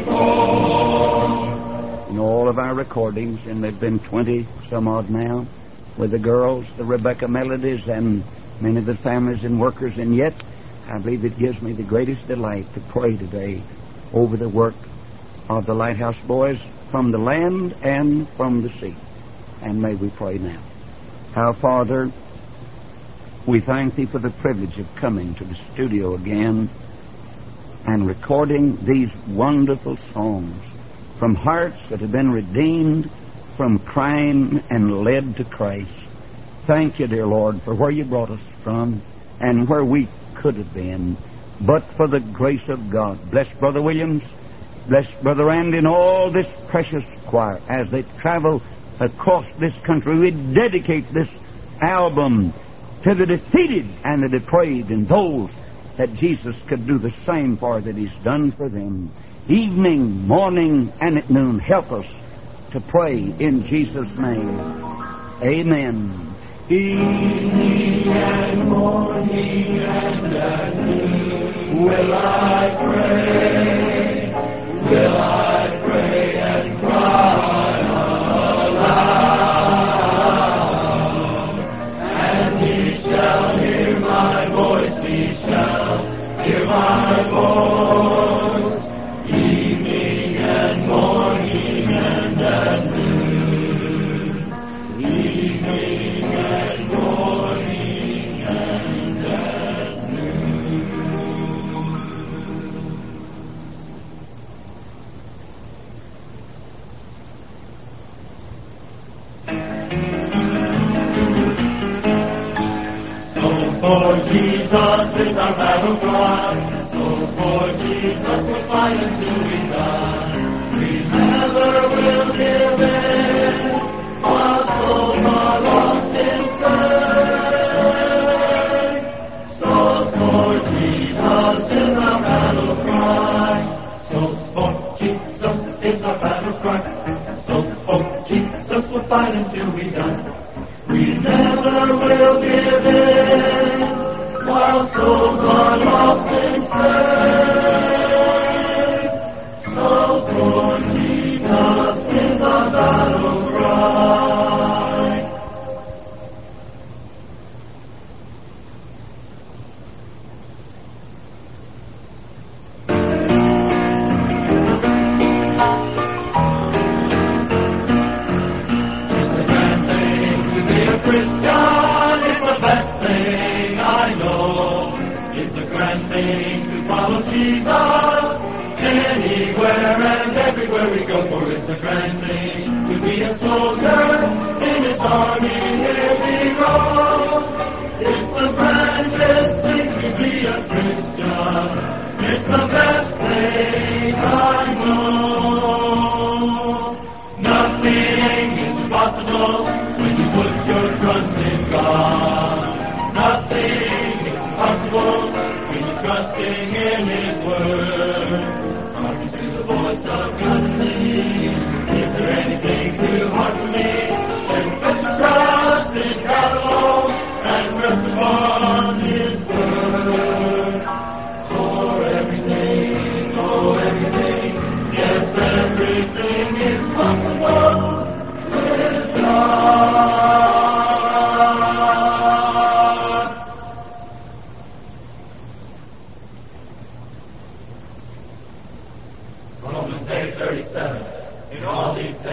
before. In all of our recordings, and there've been twenty some odd now, with the girls, the Rebecca Melodies, and many of the families and workers, and yet I believe it gives me the greatest delight to pray today over the work of the Lighthouse Boys from the land and from the sea. And may we pray now. Our Father, we thank Thee for the privilege of coming to the studio again and recording these wonderful songs from hearts that have been redeemed from crime and led to Christ. Thank You, dear Lord, for where You brought us from and where we could have been, but for the grace of God. Bless Brother Williams, bless Brother Randy and all this precious choir as they travel across this country. We dedicate this album to the defeated and the depraved, and those that Jesus could do the same for that He's done for them. Evening, morning, and at noon, help us to pray in Jesus' name. Amen. Evening and morning and at noon will I pray, will I pray and cry aloud, and He shall hear my voice, He shall hear my voice, evening and morning and at noon, evening and morning and at noon. Souls for Jesus is our battle cry. Souls for Jesus will fight until we die. We never will give in while souls are lost inside. Souls for Jesus is our battle cry. Souls for Jesus is our battle cry. Souls for Jesus will fight until we die. We never will give in while souls are lost inside. Souls for Jesus is our battle cry. It's a grand thing to be a Christian. It's the best thing I know. It's a grand thing to follow Jesus anywhere and everywhere we go. For it's a grand thing to be a soldier in His army. Here we go. It's the grandest thing to be a Christian. It's the best thing I know. Nothing is impossible when you put your trust in God. Nothing is possible when you're trusting in His word. Hearken to the voice of God singing. Is there anything too hard for me? Then put your trust in God alone and rest upon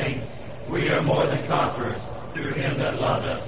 saints, we are more than conquerors through him that loved us.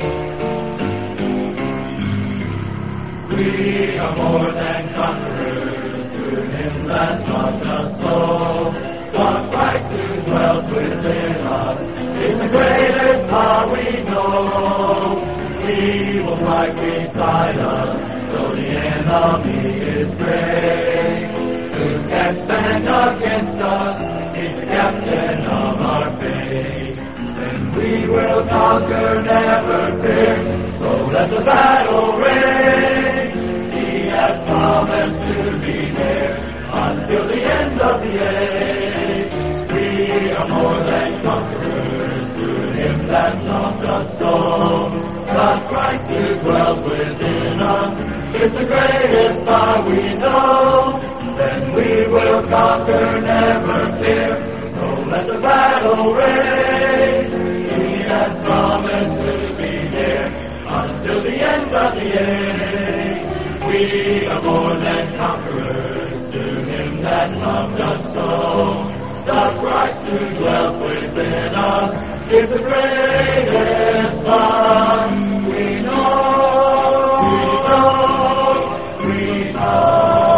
We are more than conquerors through him that loved us so. God Christ who dwells within us is the greatest power we know. He will fight beside us, though the enemy is great. Who can stand against us? He's the captain of our faith. Then we will conquer, never fear. So let the battle rage. He has promised to be there until the end of the age. We are more than conquerors through him that loved us so. God Christ who dwells within us is the greatest power we know. Then we will conquer, never fear. So let the battle rage. He has promised to be here until the end of the age. We are more than conquerors through him that loved us so. The Christ who dwells within us is the greatest one we know. We know. We know.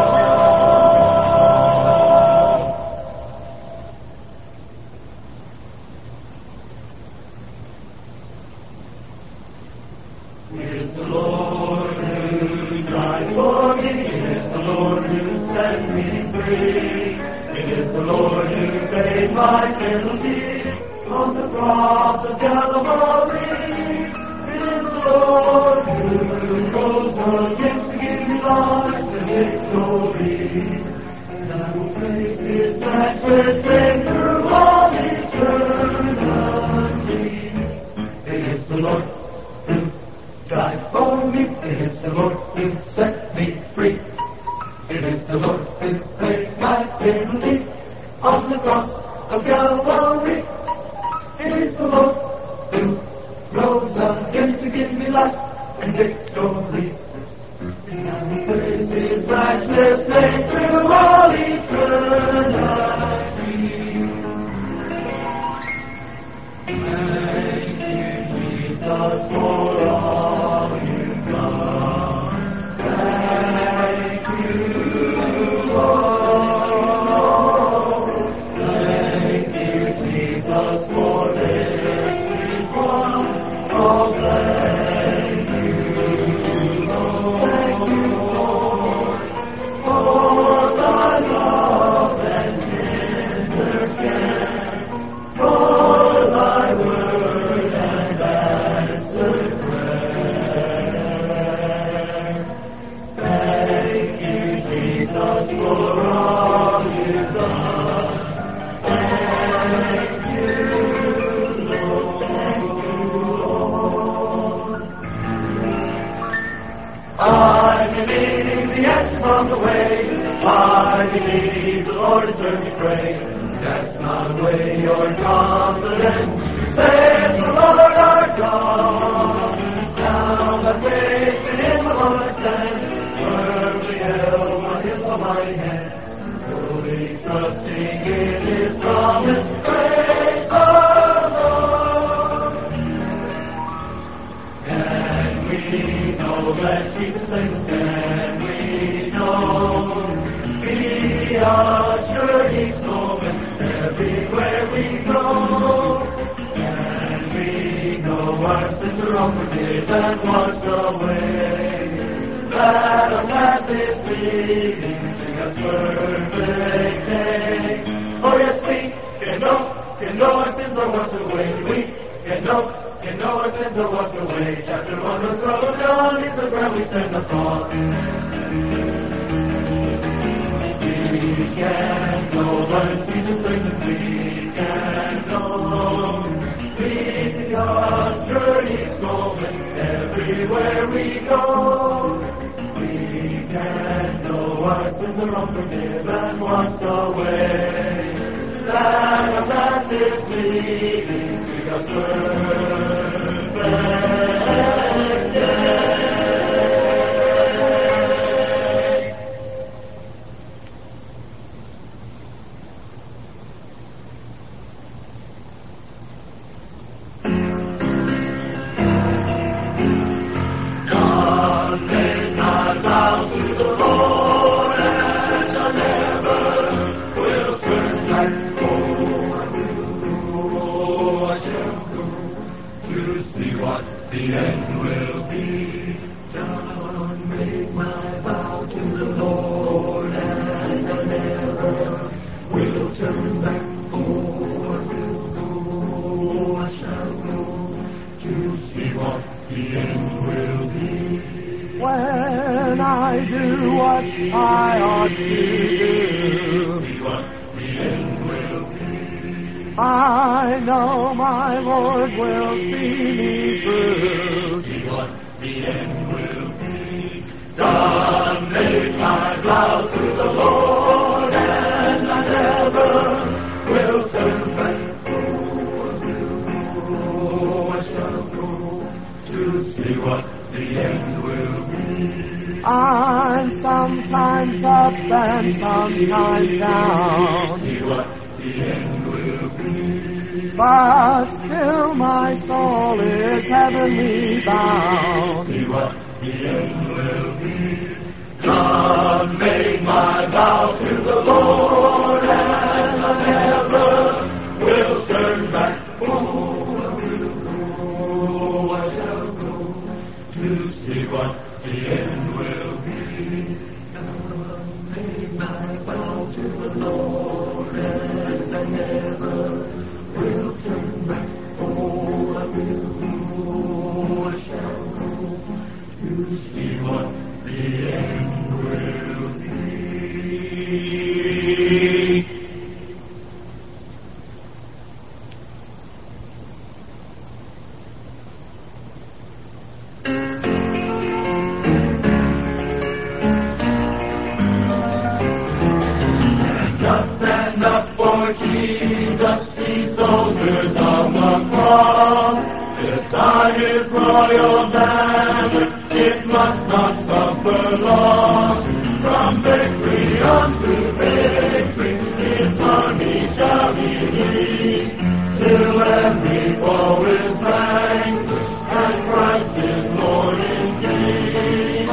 It is the Lord who died for me. It is the Lord who set me free. It is the Lord who paid my penalty on the cross of Calvary. It is the Lord who rose again to give me life and victory. And I will praise his matchless name through all eternity. It is the Lord who died for me. It is the Lord who set me free. It is the Lord who paid my penalty on the cross of Calvary. It is the Lord who rose again to give me life and victory. And I will praise his matchless name through all eternity. Thank you, Jesus, for all you've done. Thank you, Lord. Thank you, Jesus, for there is one. Oh, thank you, Lord. Thank you, Lord, for thy love and tender care, for thy word and answered prayer. Thank you, Jesus, for all you've done. Thank you, Lord. Thank you, Lord. I believe the answer's on the way. I believe the Lord has heard me pray. Cast not away your confidence, says the Lord our God. Now that faith in him alone stand, firmly held by his almighty hand, fully trusting in his promise, praise the Lord. And we know that Jesus saves, and we know, be assured each moment, everywhere we go. And we know our sins are all forgiven and washed away. That our path is leading to God's perfect day. Oh yes, we can know, can know our sins are washed away. We can know, can know our sins are washed away. Chapter one, verse twelve of John is the ground we stand upon. We can know that Jesus saves us. We can know. We are sure He's going everywhere we go. We can know our sins are all forgiven and washed away. That our path is leading to God's perfect day. the end will be. John made my vow to the Lord, and I never will turn back. Oh, I will go, I shall go, to see what the end will be. When I do what I ought to do, See what the end will be. I know my Lord will see me through. See what the end will be. God made my vow to the Lord, and I never will turn back. Oh, I shall go to see what the end will be. I'm sometimes up and sometimes down, See what the end will be. but still my soul is heavenly bound. See what the end will be. God made my vow to the Lord, and I never will turn back. Oh, I will go, I shall go, to see what the end will be. God made my vow to the Lord, and I never will turn back. Oh, I will go, I shall go, to see what the end will be. Stand up for Jesus, ye soldiers on the cross. Lift high his royal banner, it must not suffer loss. From victory unto victory, his army shall he lead, till every foe is vanquished, and Christ is Lord indeed.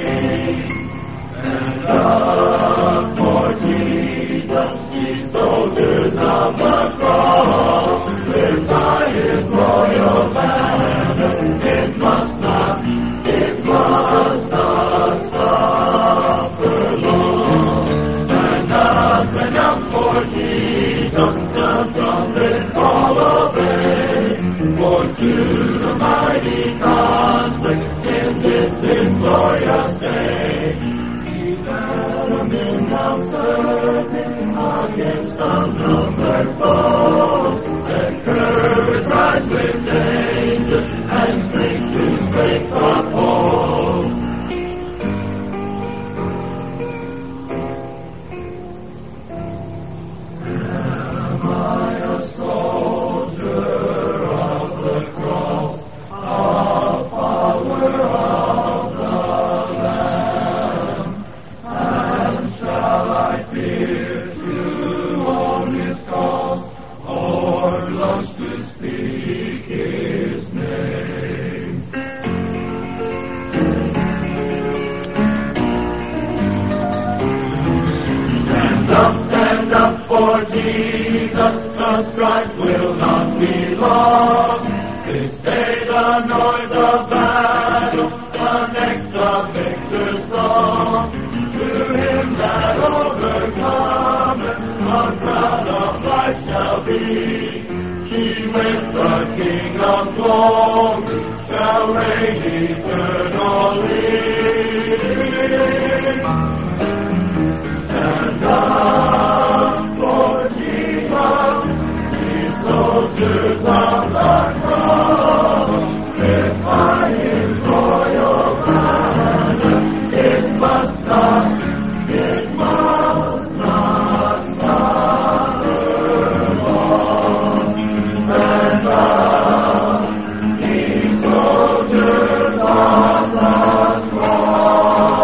Stand up for Jesus, ye soldiers of the cross. Lift high his royal banner, it must not, it must not suffer long. Stand up, stand up for Jesus, the trumpet call obey. For to the mighty conflict in this victorious day, men now serving against unnumbered foes, and courage rise with danger, and strength to strength uphold. Am I a soldier of the cross, a follower of the Lamb? Shall I fear to own his cause, or blush to speak his name? Stand up, stand up for Jesus, the strife will not be long. This day the noise of battle, the next the victor's song. To him that overcometh, a crown of life shall be. He with the King of glory shall reign eternally. Stand up for Jesus, ye soldiers of the cross. Lift high his royal banner, it must not, it must not suffer long. Stand up, ye soldiers of the cross.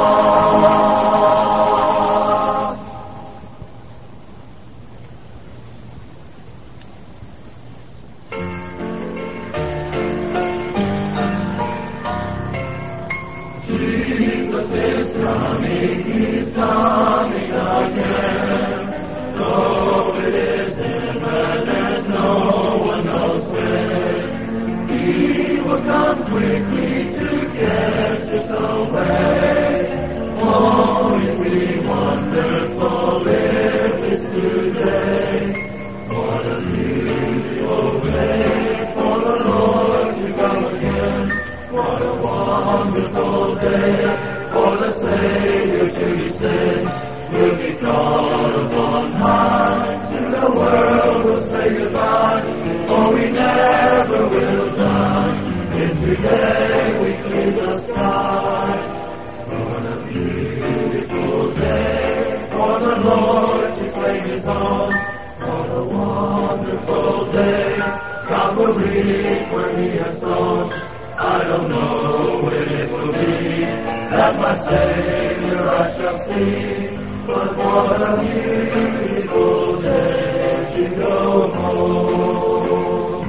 Jesus is coming, he's coming again. Though it is imminent, no one knows when. He will come quickly to get us away. Oh, it will be wonderful if it's today. What a beautiful day for the Lord to come again. What a wonderful day for the Savior to descend. We'll be called upon high, to the world we'll say goodbye, for we never will die. In today we clear the sky. What a beautiful day for the Lord to claim His own. What a wonderful day, God will reap where He has sown. I don't know when it will be that my Savior I shall see, but what a beautiful day to go home.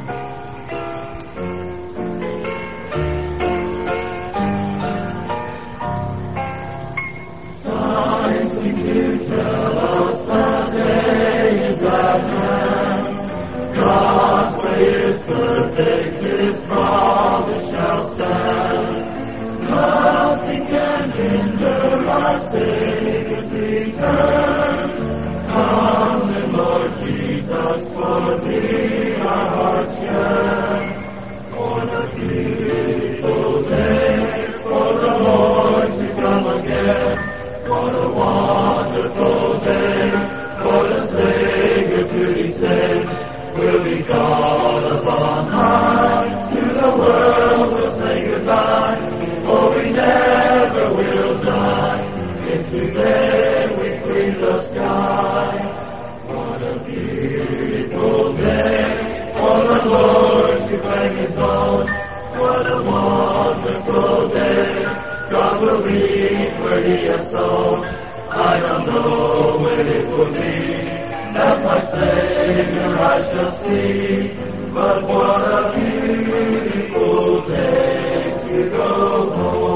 Signs seem to tell us that day is at hand. God's way is perfect, His promise shall stand. Nothing can hinder our Savior's return. Come then, Lord Jesus, for Thee our hearts yearn. What a beautiful day for the Lord to come again. What a wonderful day for the Savior to descend. We'll be called upon high, to the world we'll say goodbye, for we never will die. And today we free the sky. What a beautiful day for the Lord to claim His own. What a wonderful day, God will reap where He has sown. I don't know when it will be that my Savior I shall see, but what a beautiful day to go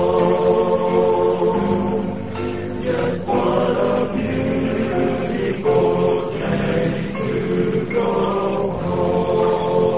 home. Yes, what a beautiful day to go home.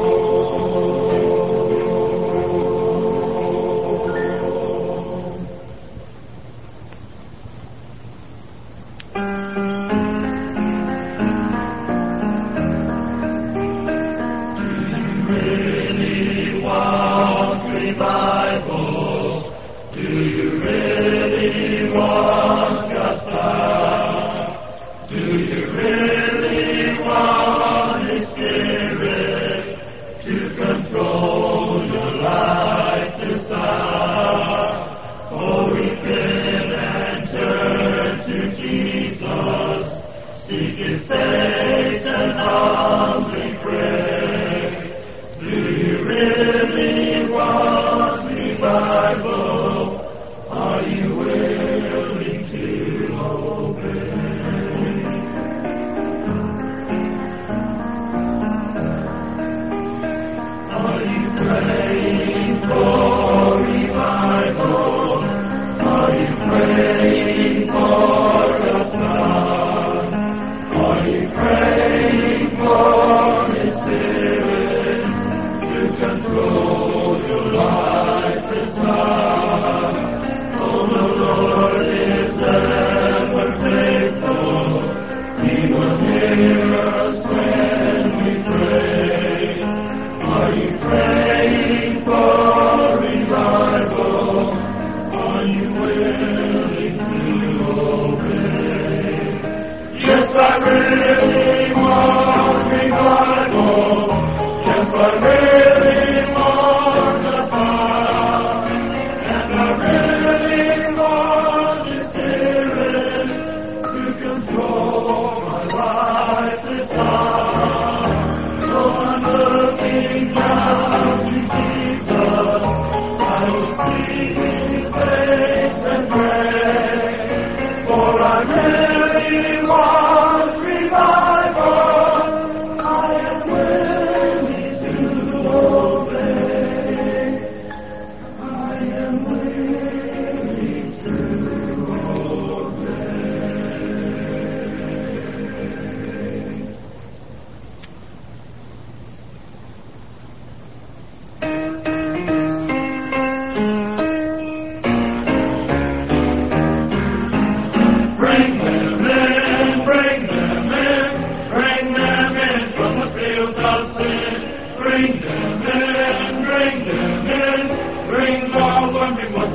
Revival. Do you really want God's power? Do you really want His Spirit to control your life this hour? Oh, repent and turn to Jesus. Seek His face and humbly pray. Do you really want revival? Are you willing to obey? Are you praying for revival? Are you praying for God's power? Are you praying for His Spirit to control your life this hour? Oh, the Lord is ever faithful. He will hear us when we pray. Are you praying for revival? Are you willing to obey? Yes, I really want revival. Yes, I really want the power, and I really want His Spirit to control my life this hour. So I'm looking down to Jesus. I will seek His face and pray, for I really want revival. I am willing to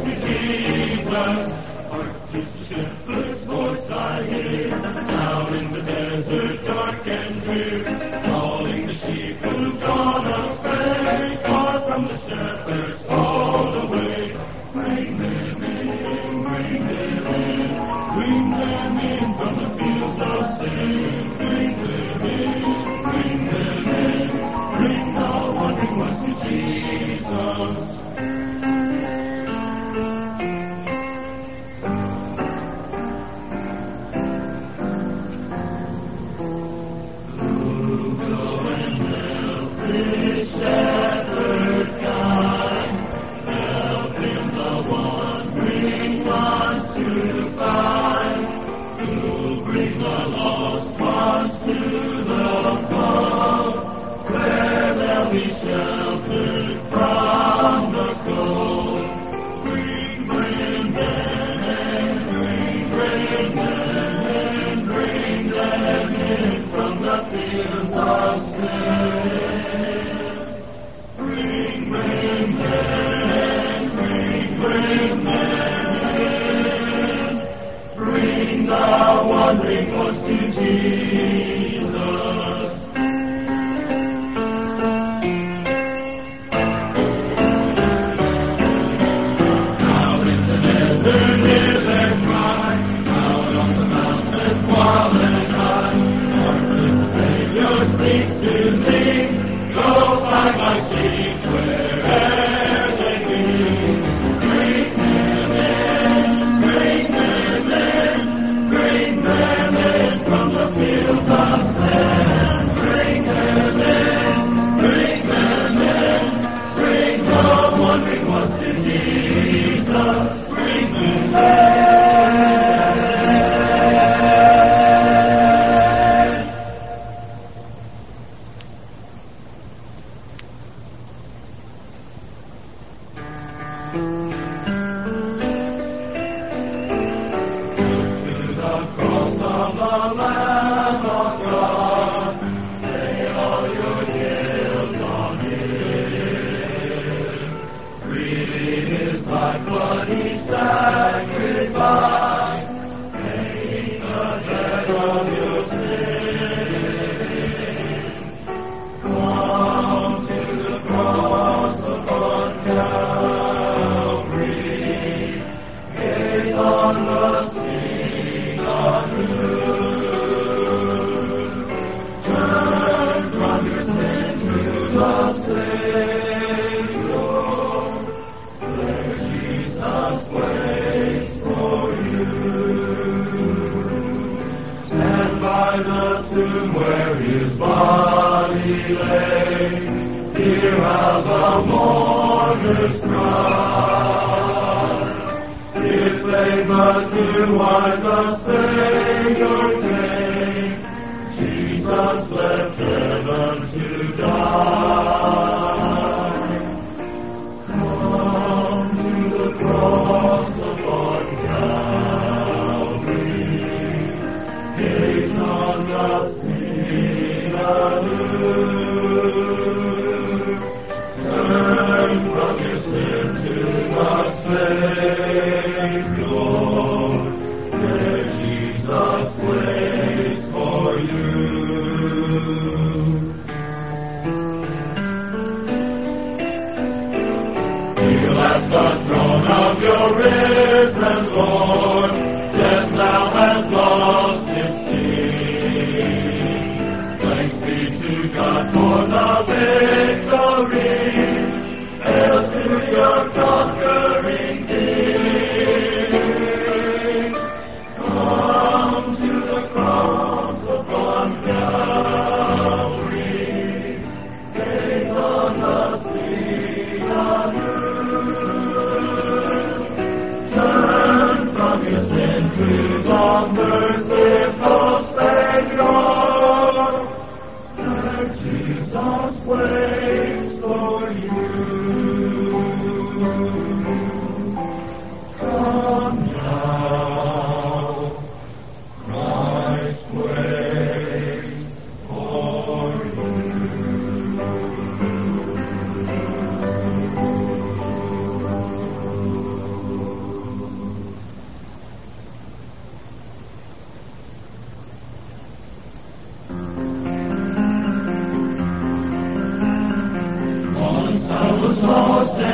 to Jesus. Hark to the shepherd's voice I hear, down in the desert dark and drear, calling the sheep who've gone astray, far from the shepherd's fold away. Bring them in, bring them in, bring them in from the fields of sin. Bring them in, bring them in, bring the wandering ones to Jesus.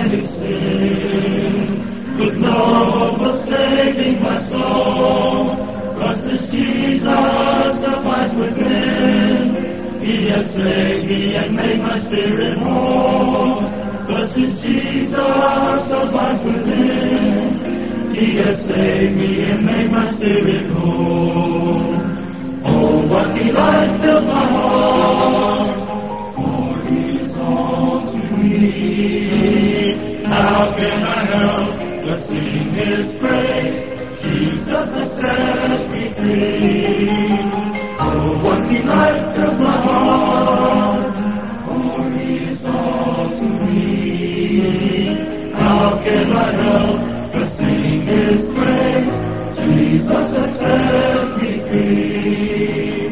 mighty sin, with no hope of saving my soul. Blessed Jesus abides within. He has saved me and made my spirit whole. Blessed Jesus abides within. He has saved me and made my spirit whole. Oh, what delight fills my heart, for He is all to me. How can I help but sing His praise? Jesus has set me free. Oh, what delight fills my heart, for He is all to me. How can I help but sing His praise? Jesus has set me free.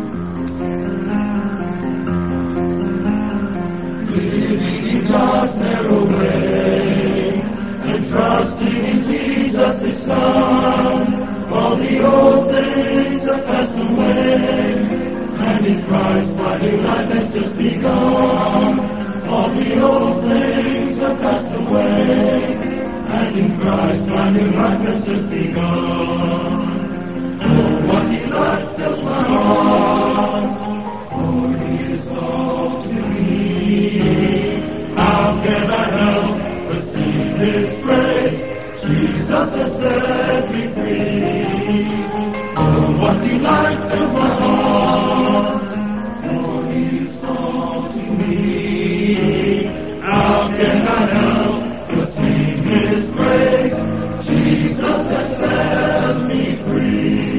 Living in God's narrow way, and trusting in Jesus His Son, all the old things have passed away, and in Christ my new life has just begun. All the old things have passed away, and in Christ my new life has just begun. Oh, what delight fills my heart, for He is all to me. How can I help but sing His praise? Jesus has set me free. Oh, what delight fills my heart, for He is all to me. How can I help but sing His praise? Jesus has set me free.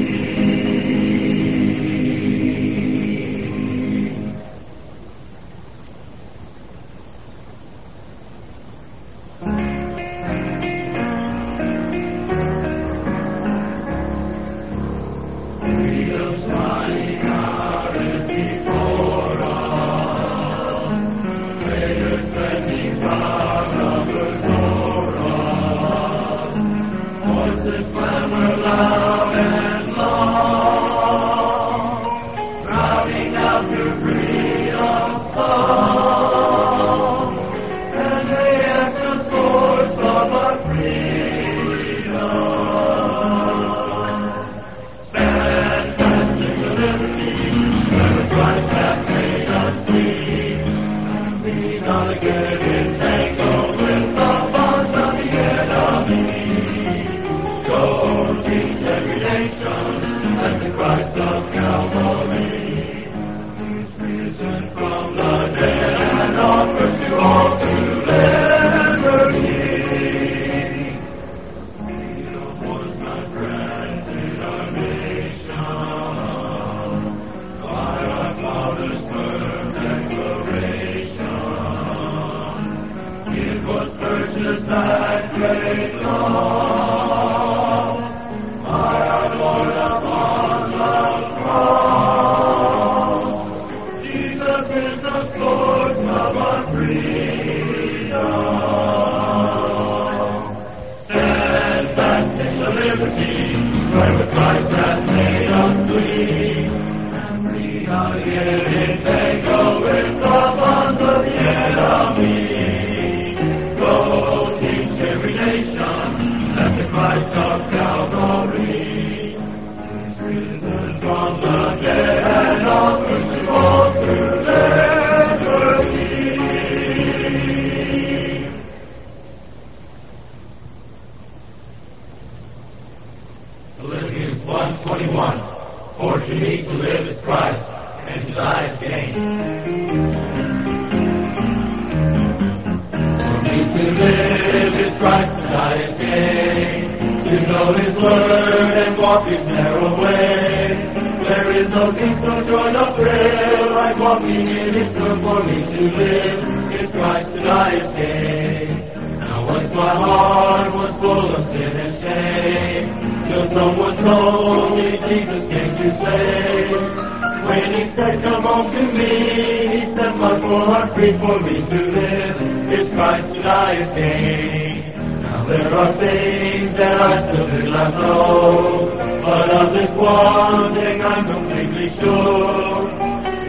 For me to live is Christ and I is gain. Now there are things that I still do not know, but of this one thing I'm completely sure.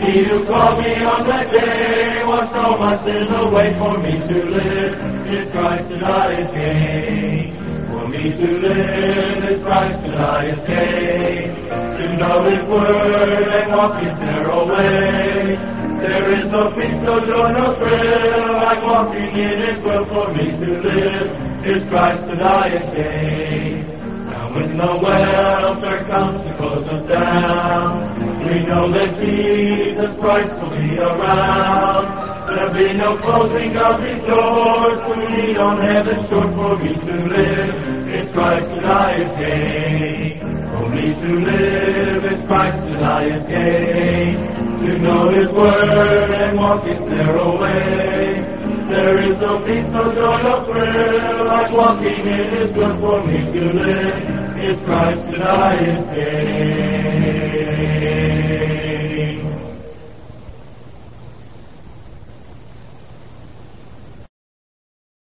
He who called me on that day, washed all my sins away for me to live. It's Christ and I is gain. For me to live, it's Christ and I is gain. To know His word and walk His narrow way. There is no peace, no joy, no thrill, like walking in His will. For me to live, it's Christ and I is gain. Now when the welfare comes to close us down, we know that Jesus Christ will be around. There'll be no closing of His doors. We meet on heaven's shore. For me to live, it's Christ and I is gain. For me to live, it's Christ and I is gain. To know His word and walk His narrow way. There is no peace, no joy, no thrill, like walking in His will. For me to live, it's Christ and I is gain.